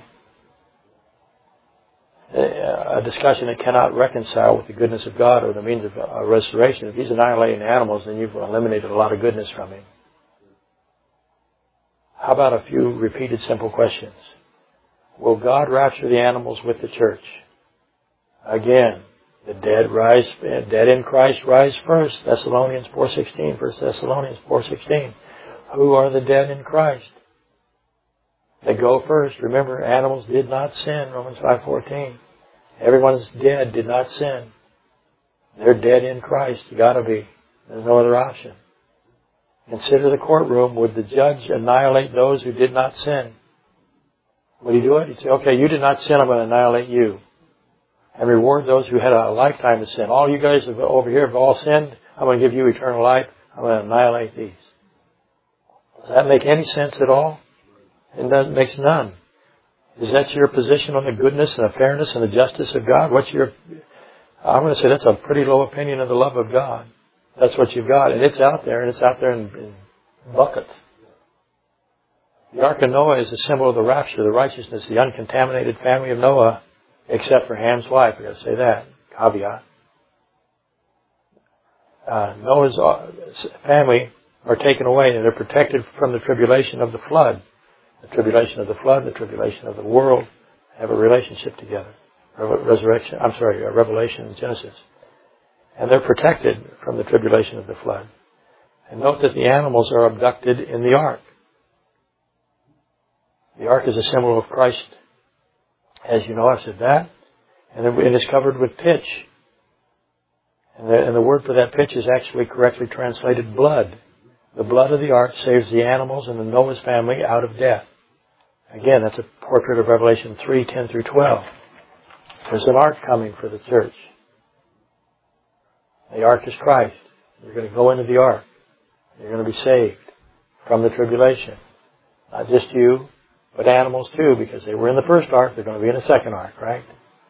S1: a discussion that cannot reconcile with the goodness of God or the means of uh, restoration. If he's annihilating animals, then you've eliminated a lot of goodness from him. How about a few repeated simple questions? Will God rapture the animals with the church? Again, the dead rise, dead in Christ rise first. Thessalonians four sixteen, First Thessalonians four sixteen. Who are the dead in Christ? They go first. Remember, animals did not sin, Romans five fourteen. Everyone that's dead did not sin. They're dead in Christ. You gotta be. There's no other option. Consider the courtroom. Would the judge annihilate those who did not sin? Would he do it? He'd say, okay, you did not sin, I'm going to annihilate you. And reward those who had a lifetime of sin. All you guys have, over here have all sinned. I'm going to give you eternal life. I'm going to annihilate these. Does that make any sense at all? It doesn't, makes none. Is that your position on the goodness and the fairness and the justice of God? What's your... I'm going to say that's a pretty low opinion of the love of God. That's what you've got. And it's out there, and it's out there in, in buckets. The Ark of Noah is a symbol of the rapture, the righteousness, the uncontaminated family of Noah, except for Ham's wife. I've got to say that. Caveat. Uh, Noah's family are taken away, and they're protected from the tribulation of the flood. The tribulation of the flood, the tribulation of the world, have a relationship together. Resurrection, I'm sorry, Revelation and Genesis. And they're protected from the tribulation of the flood. And note that the animals are abducted in the ark. The ark is a symbol of Christ. As you know, I've said that. And it is covered with pitch. And the, and the word for that pitch is actually correctly translated blood. The blood of the ark saves the animals and the Noah's family out of death. Again, that's a portrait of Revelation three, ten through twelve. There's an ark coming for the church. The ark is Christ. You're going to go into the ark. You're going to be saved from the tribulation. Not just you, but animals too, because they were in the first ark, they're going to be in the second ark, right?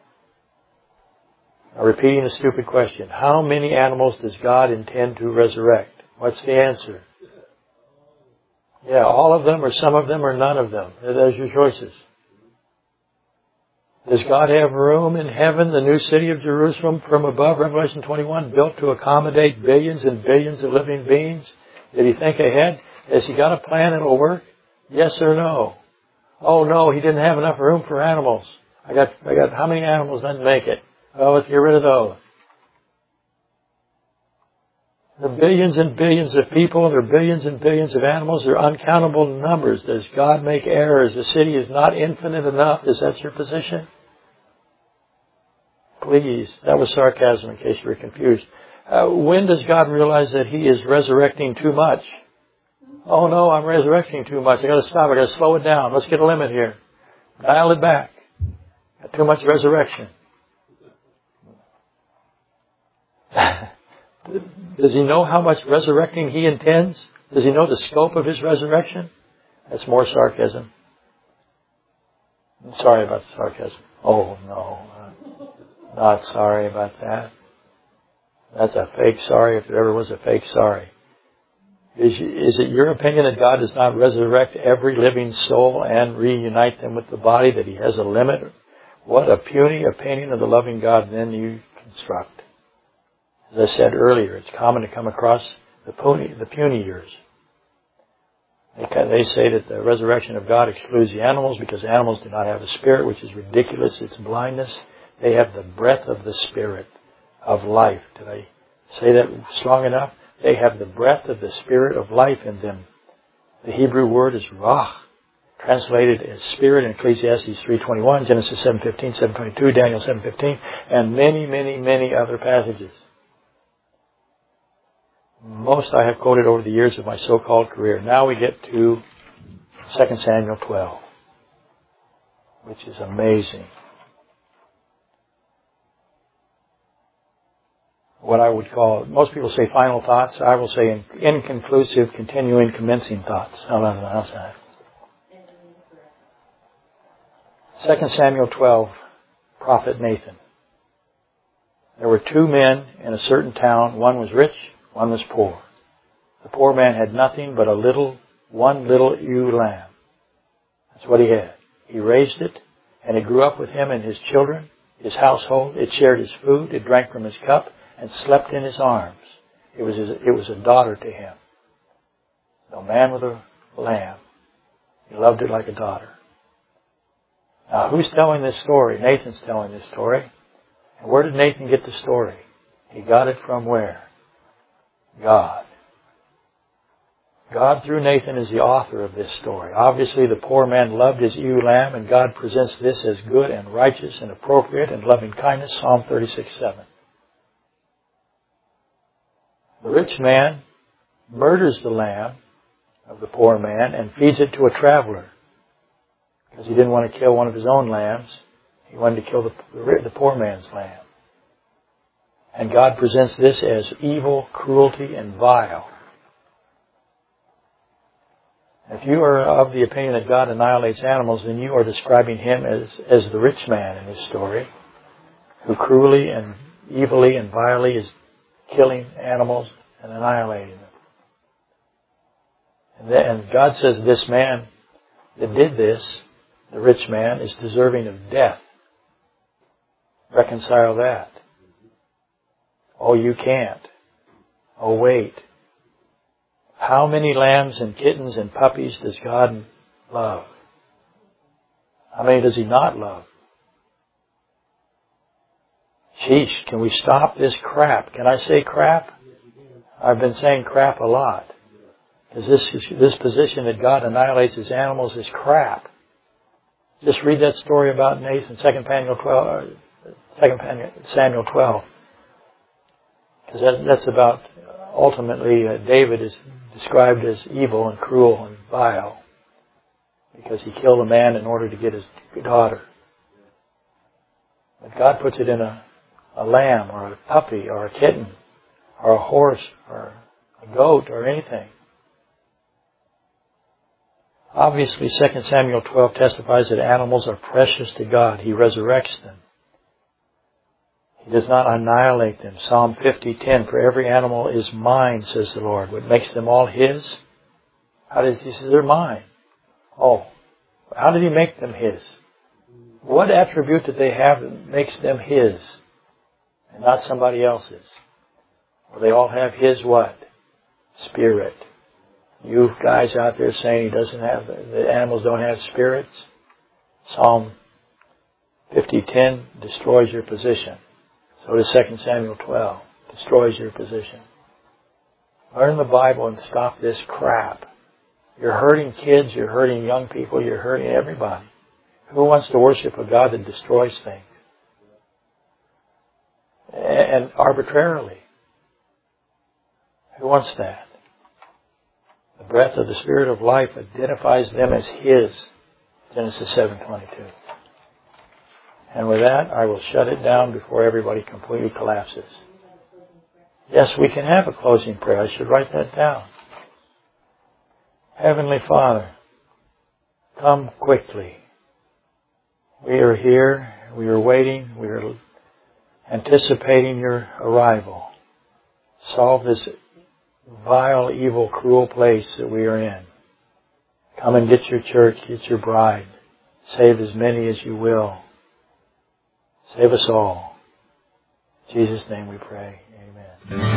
S1: Now, repeating a stupid question. How many animals does God intend to resurrect? What's the answer? Yeah, all of them, or some of them, or none of them. Those are your choices. Does God have room in heaven, the new city of Jerusalem from above, Revelation twenty-one, built to accommodate billions and billions of living beings? Did he think ahead? Has he got a plan that will work? Yes or no? Oh no, he didn't have enough room for animals. I got, I got, how many animals didn't make it? Oh, let's get rid of those. The billions and billions of people, there are billions and billions of animals, there are uncountable numbers. Does God make errors? The city is not infinite enough. Is that your position? Please, that was sarcasm in case you were confused. Uh, when does God realize that He is resurrecting too much? Oh no, I'm resurrecting too much. I got to stop. I got to slow it down. Let's get a limit here. Dial it back. Got too much resurrection. Does He know how much resurrecting He intends? Does He know the scope of His resurrection? That's more sarcasm. I'm sorry about the sarcasm. Oh no. Not sorry about that. That's a fake sorry if there ever was a fake sorry. Is, is it your opinion that God does not resurrect every living soul and reunite them with the body, that He has a limit? What a puny opinion of the loving God then you construct. As I said earlier, it's common to come across the puny, the puny years. They, they say that the resurrection of God excludes the animals because animals do not have a spirit, which is ridiculous. It's blindness. They have the breath of the Spirit of life. Did I say that strong enough? They have the breath of the Spirit of life in them. The Hebrew word is ruach, translated as spirit in Ecclesiastes three twenty-one, Genesis seven fifteen, seven twenty-two, Daniel seven fifteen, and many, many, many other passages. Most I have quoted over the years of my so-called career. Now we get to Second Samuel twelve, which is amazing. What I would call, most people say final thoughts. I will say inconclusive, continuing, commencing thoughts. How about that? Second Samuel twelve, Prophet Nathan. There were two men in a certain town. One was rich, one was poor. The poor man had nothing but a little, one little ewe lamb. That's what he had. He raised it, and it grew up with him and his children, his household. It shared his food, it drank from his cup, and slept in his arms. It was his, it was a daughter to him. No man with a lamb. He loved it like a daughter. Now, who's telling this story? Nathan's telling this story. And where did Nathan get the story? He got it from where? God. God, through Nathan, is the author of this story. Obviously, the poor man loved his ewe lamb, and God presents this as good and righteous and appropriate and loving kindness, Psalm thirty-six seven. The rich man murders the lamb of the poor man and feeds it to a traveler because he didn't want to kill one of his own lambs. He wanted to kill the, the poor man's lamb. And God presents this as evil, cruelty, and vile. If you are of the opinion that God annihilates animals, then you are describing Him as, as the rich man in this story, who cruelly and evilly and vilely is killing animals and annihilating them. And, then, and God says this man that did this, the rich man, is deserving of death. Reconcile that. Oh, you can't. Oh, wait. How many lambs and kittens and puppies does God love? How many does He not love? Sheesh, can we stop this crap? Can I say crap? I've been saying crap a lot. Because this, this position that God annihilates His animals is crap. Just read that story about Nathan, Second Samuel twelve. Second Samuel twelve. Because that, that's about, ultimately, uh, David is described as evil and cruel and vile. Because he killed a man in order to get his daughter. But God puts it in a, a lamb or a puppy or a kitten or a horse or a goat or anything. Obviously, Second Samuel twelve testifies that animals are precious to God. He resurrects them. He does not annihilate them. Psalm fifty ten, for every animal is mine, says the Lord. What makes them all His? How does He say they're mine? Oh, how did He make them His? What attribute did they have that makes them His and not somebody else's? Well, they all have His what? Spirit. You guys out there saying He doesn't have, the animals don't have spirits? Psalm fifty ten destroys your position. So does Second Samuel twelve. Destroys your position. Learn the Bible and stop this crap. You're hurting kids, you're hurting young people, you're hurting everybody. Who wants to worship a God that destroys things? And arbitrarily. Who wants that? The breath of the Spirit of life identifies them as His. Genesis seven twenty-two. And with that, I will shut it down before everybody completely collapses. Yes, we can have a closing prayer. I should write that down. Heavenly Father, come quickly. We are here. We are waiting. We are anticipating your arrival. Solve this vile, evil, cruel place that we are in. Come and get your church, get your bride. Save as many as you will. Save us all. In Jesus' name we pray. Amen.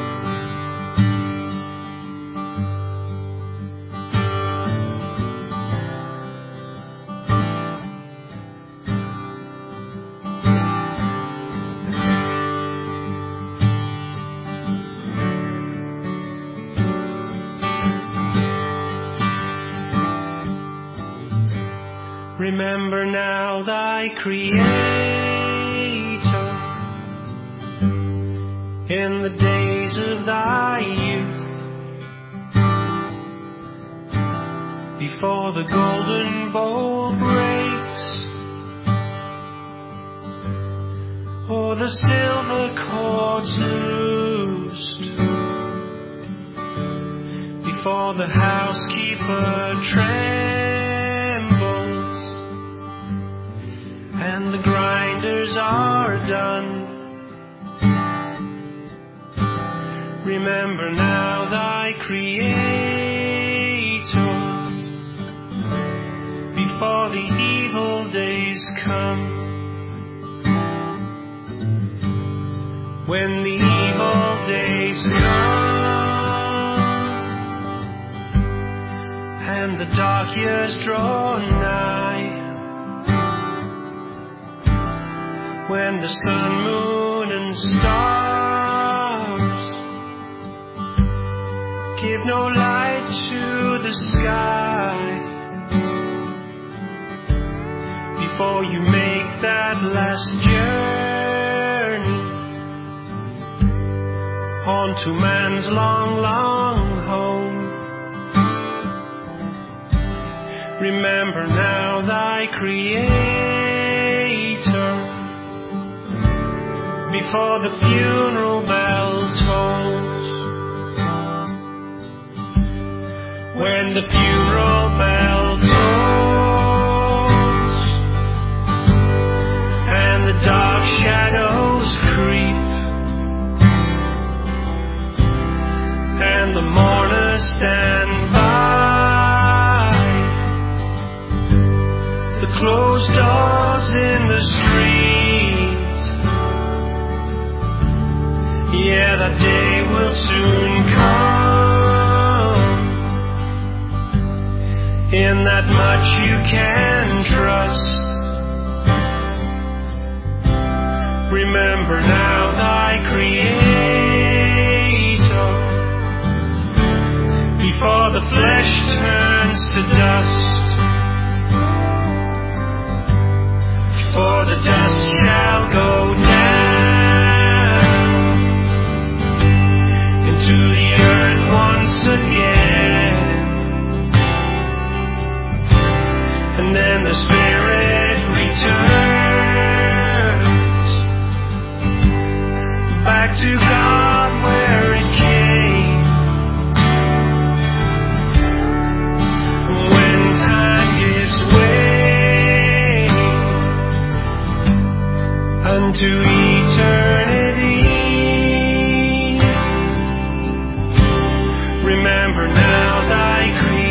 S3: Remember now thy Creator in the days of thy youth, before the golden bowl breaks, or the silver cords loosed, before the housekeeper trembles, and the grinders are done. Remember now thy Creator, before the evil days come, when the evil days come, and the dark years draw nigh, when the sun, moon, and stars give no light to the sky, before you make that last journey on to man's long, long home. Remember now thy Creator, before the funeral bell tolls. When the funeral bell tolls and the dark shadows creep, and the mourners stand by the closed doors in the street, yeah, that day will soon come. In that much you can trust. Remember now thy Creator, before the flesh turns to dust, for the dust shall go down into the earth once again, and then the Spirit returns back to God where it came. When time gives way unto eternity, remember now thy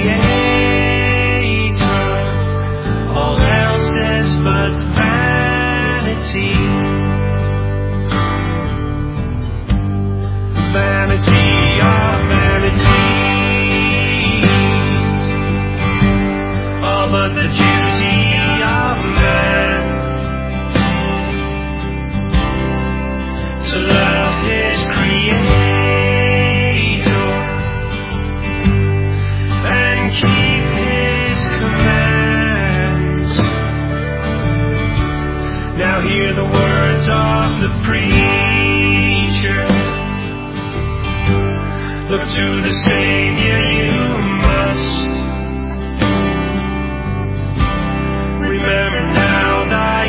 S3: Creator. All else is but vanity, vanity of vanities, all but the duty of man to love his Creator and keep his commands. Now hear the words of the preacher. Look to the Savior you must. Remember now thy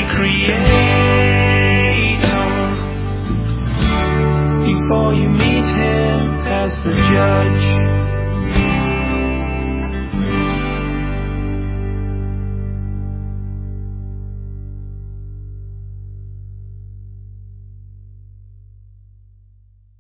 S3: Creator, before you meet him as the judge.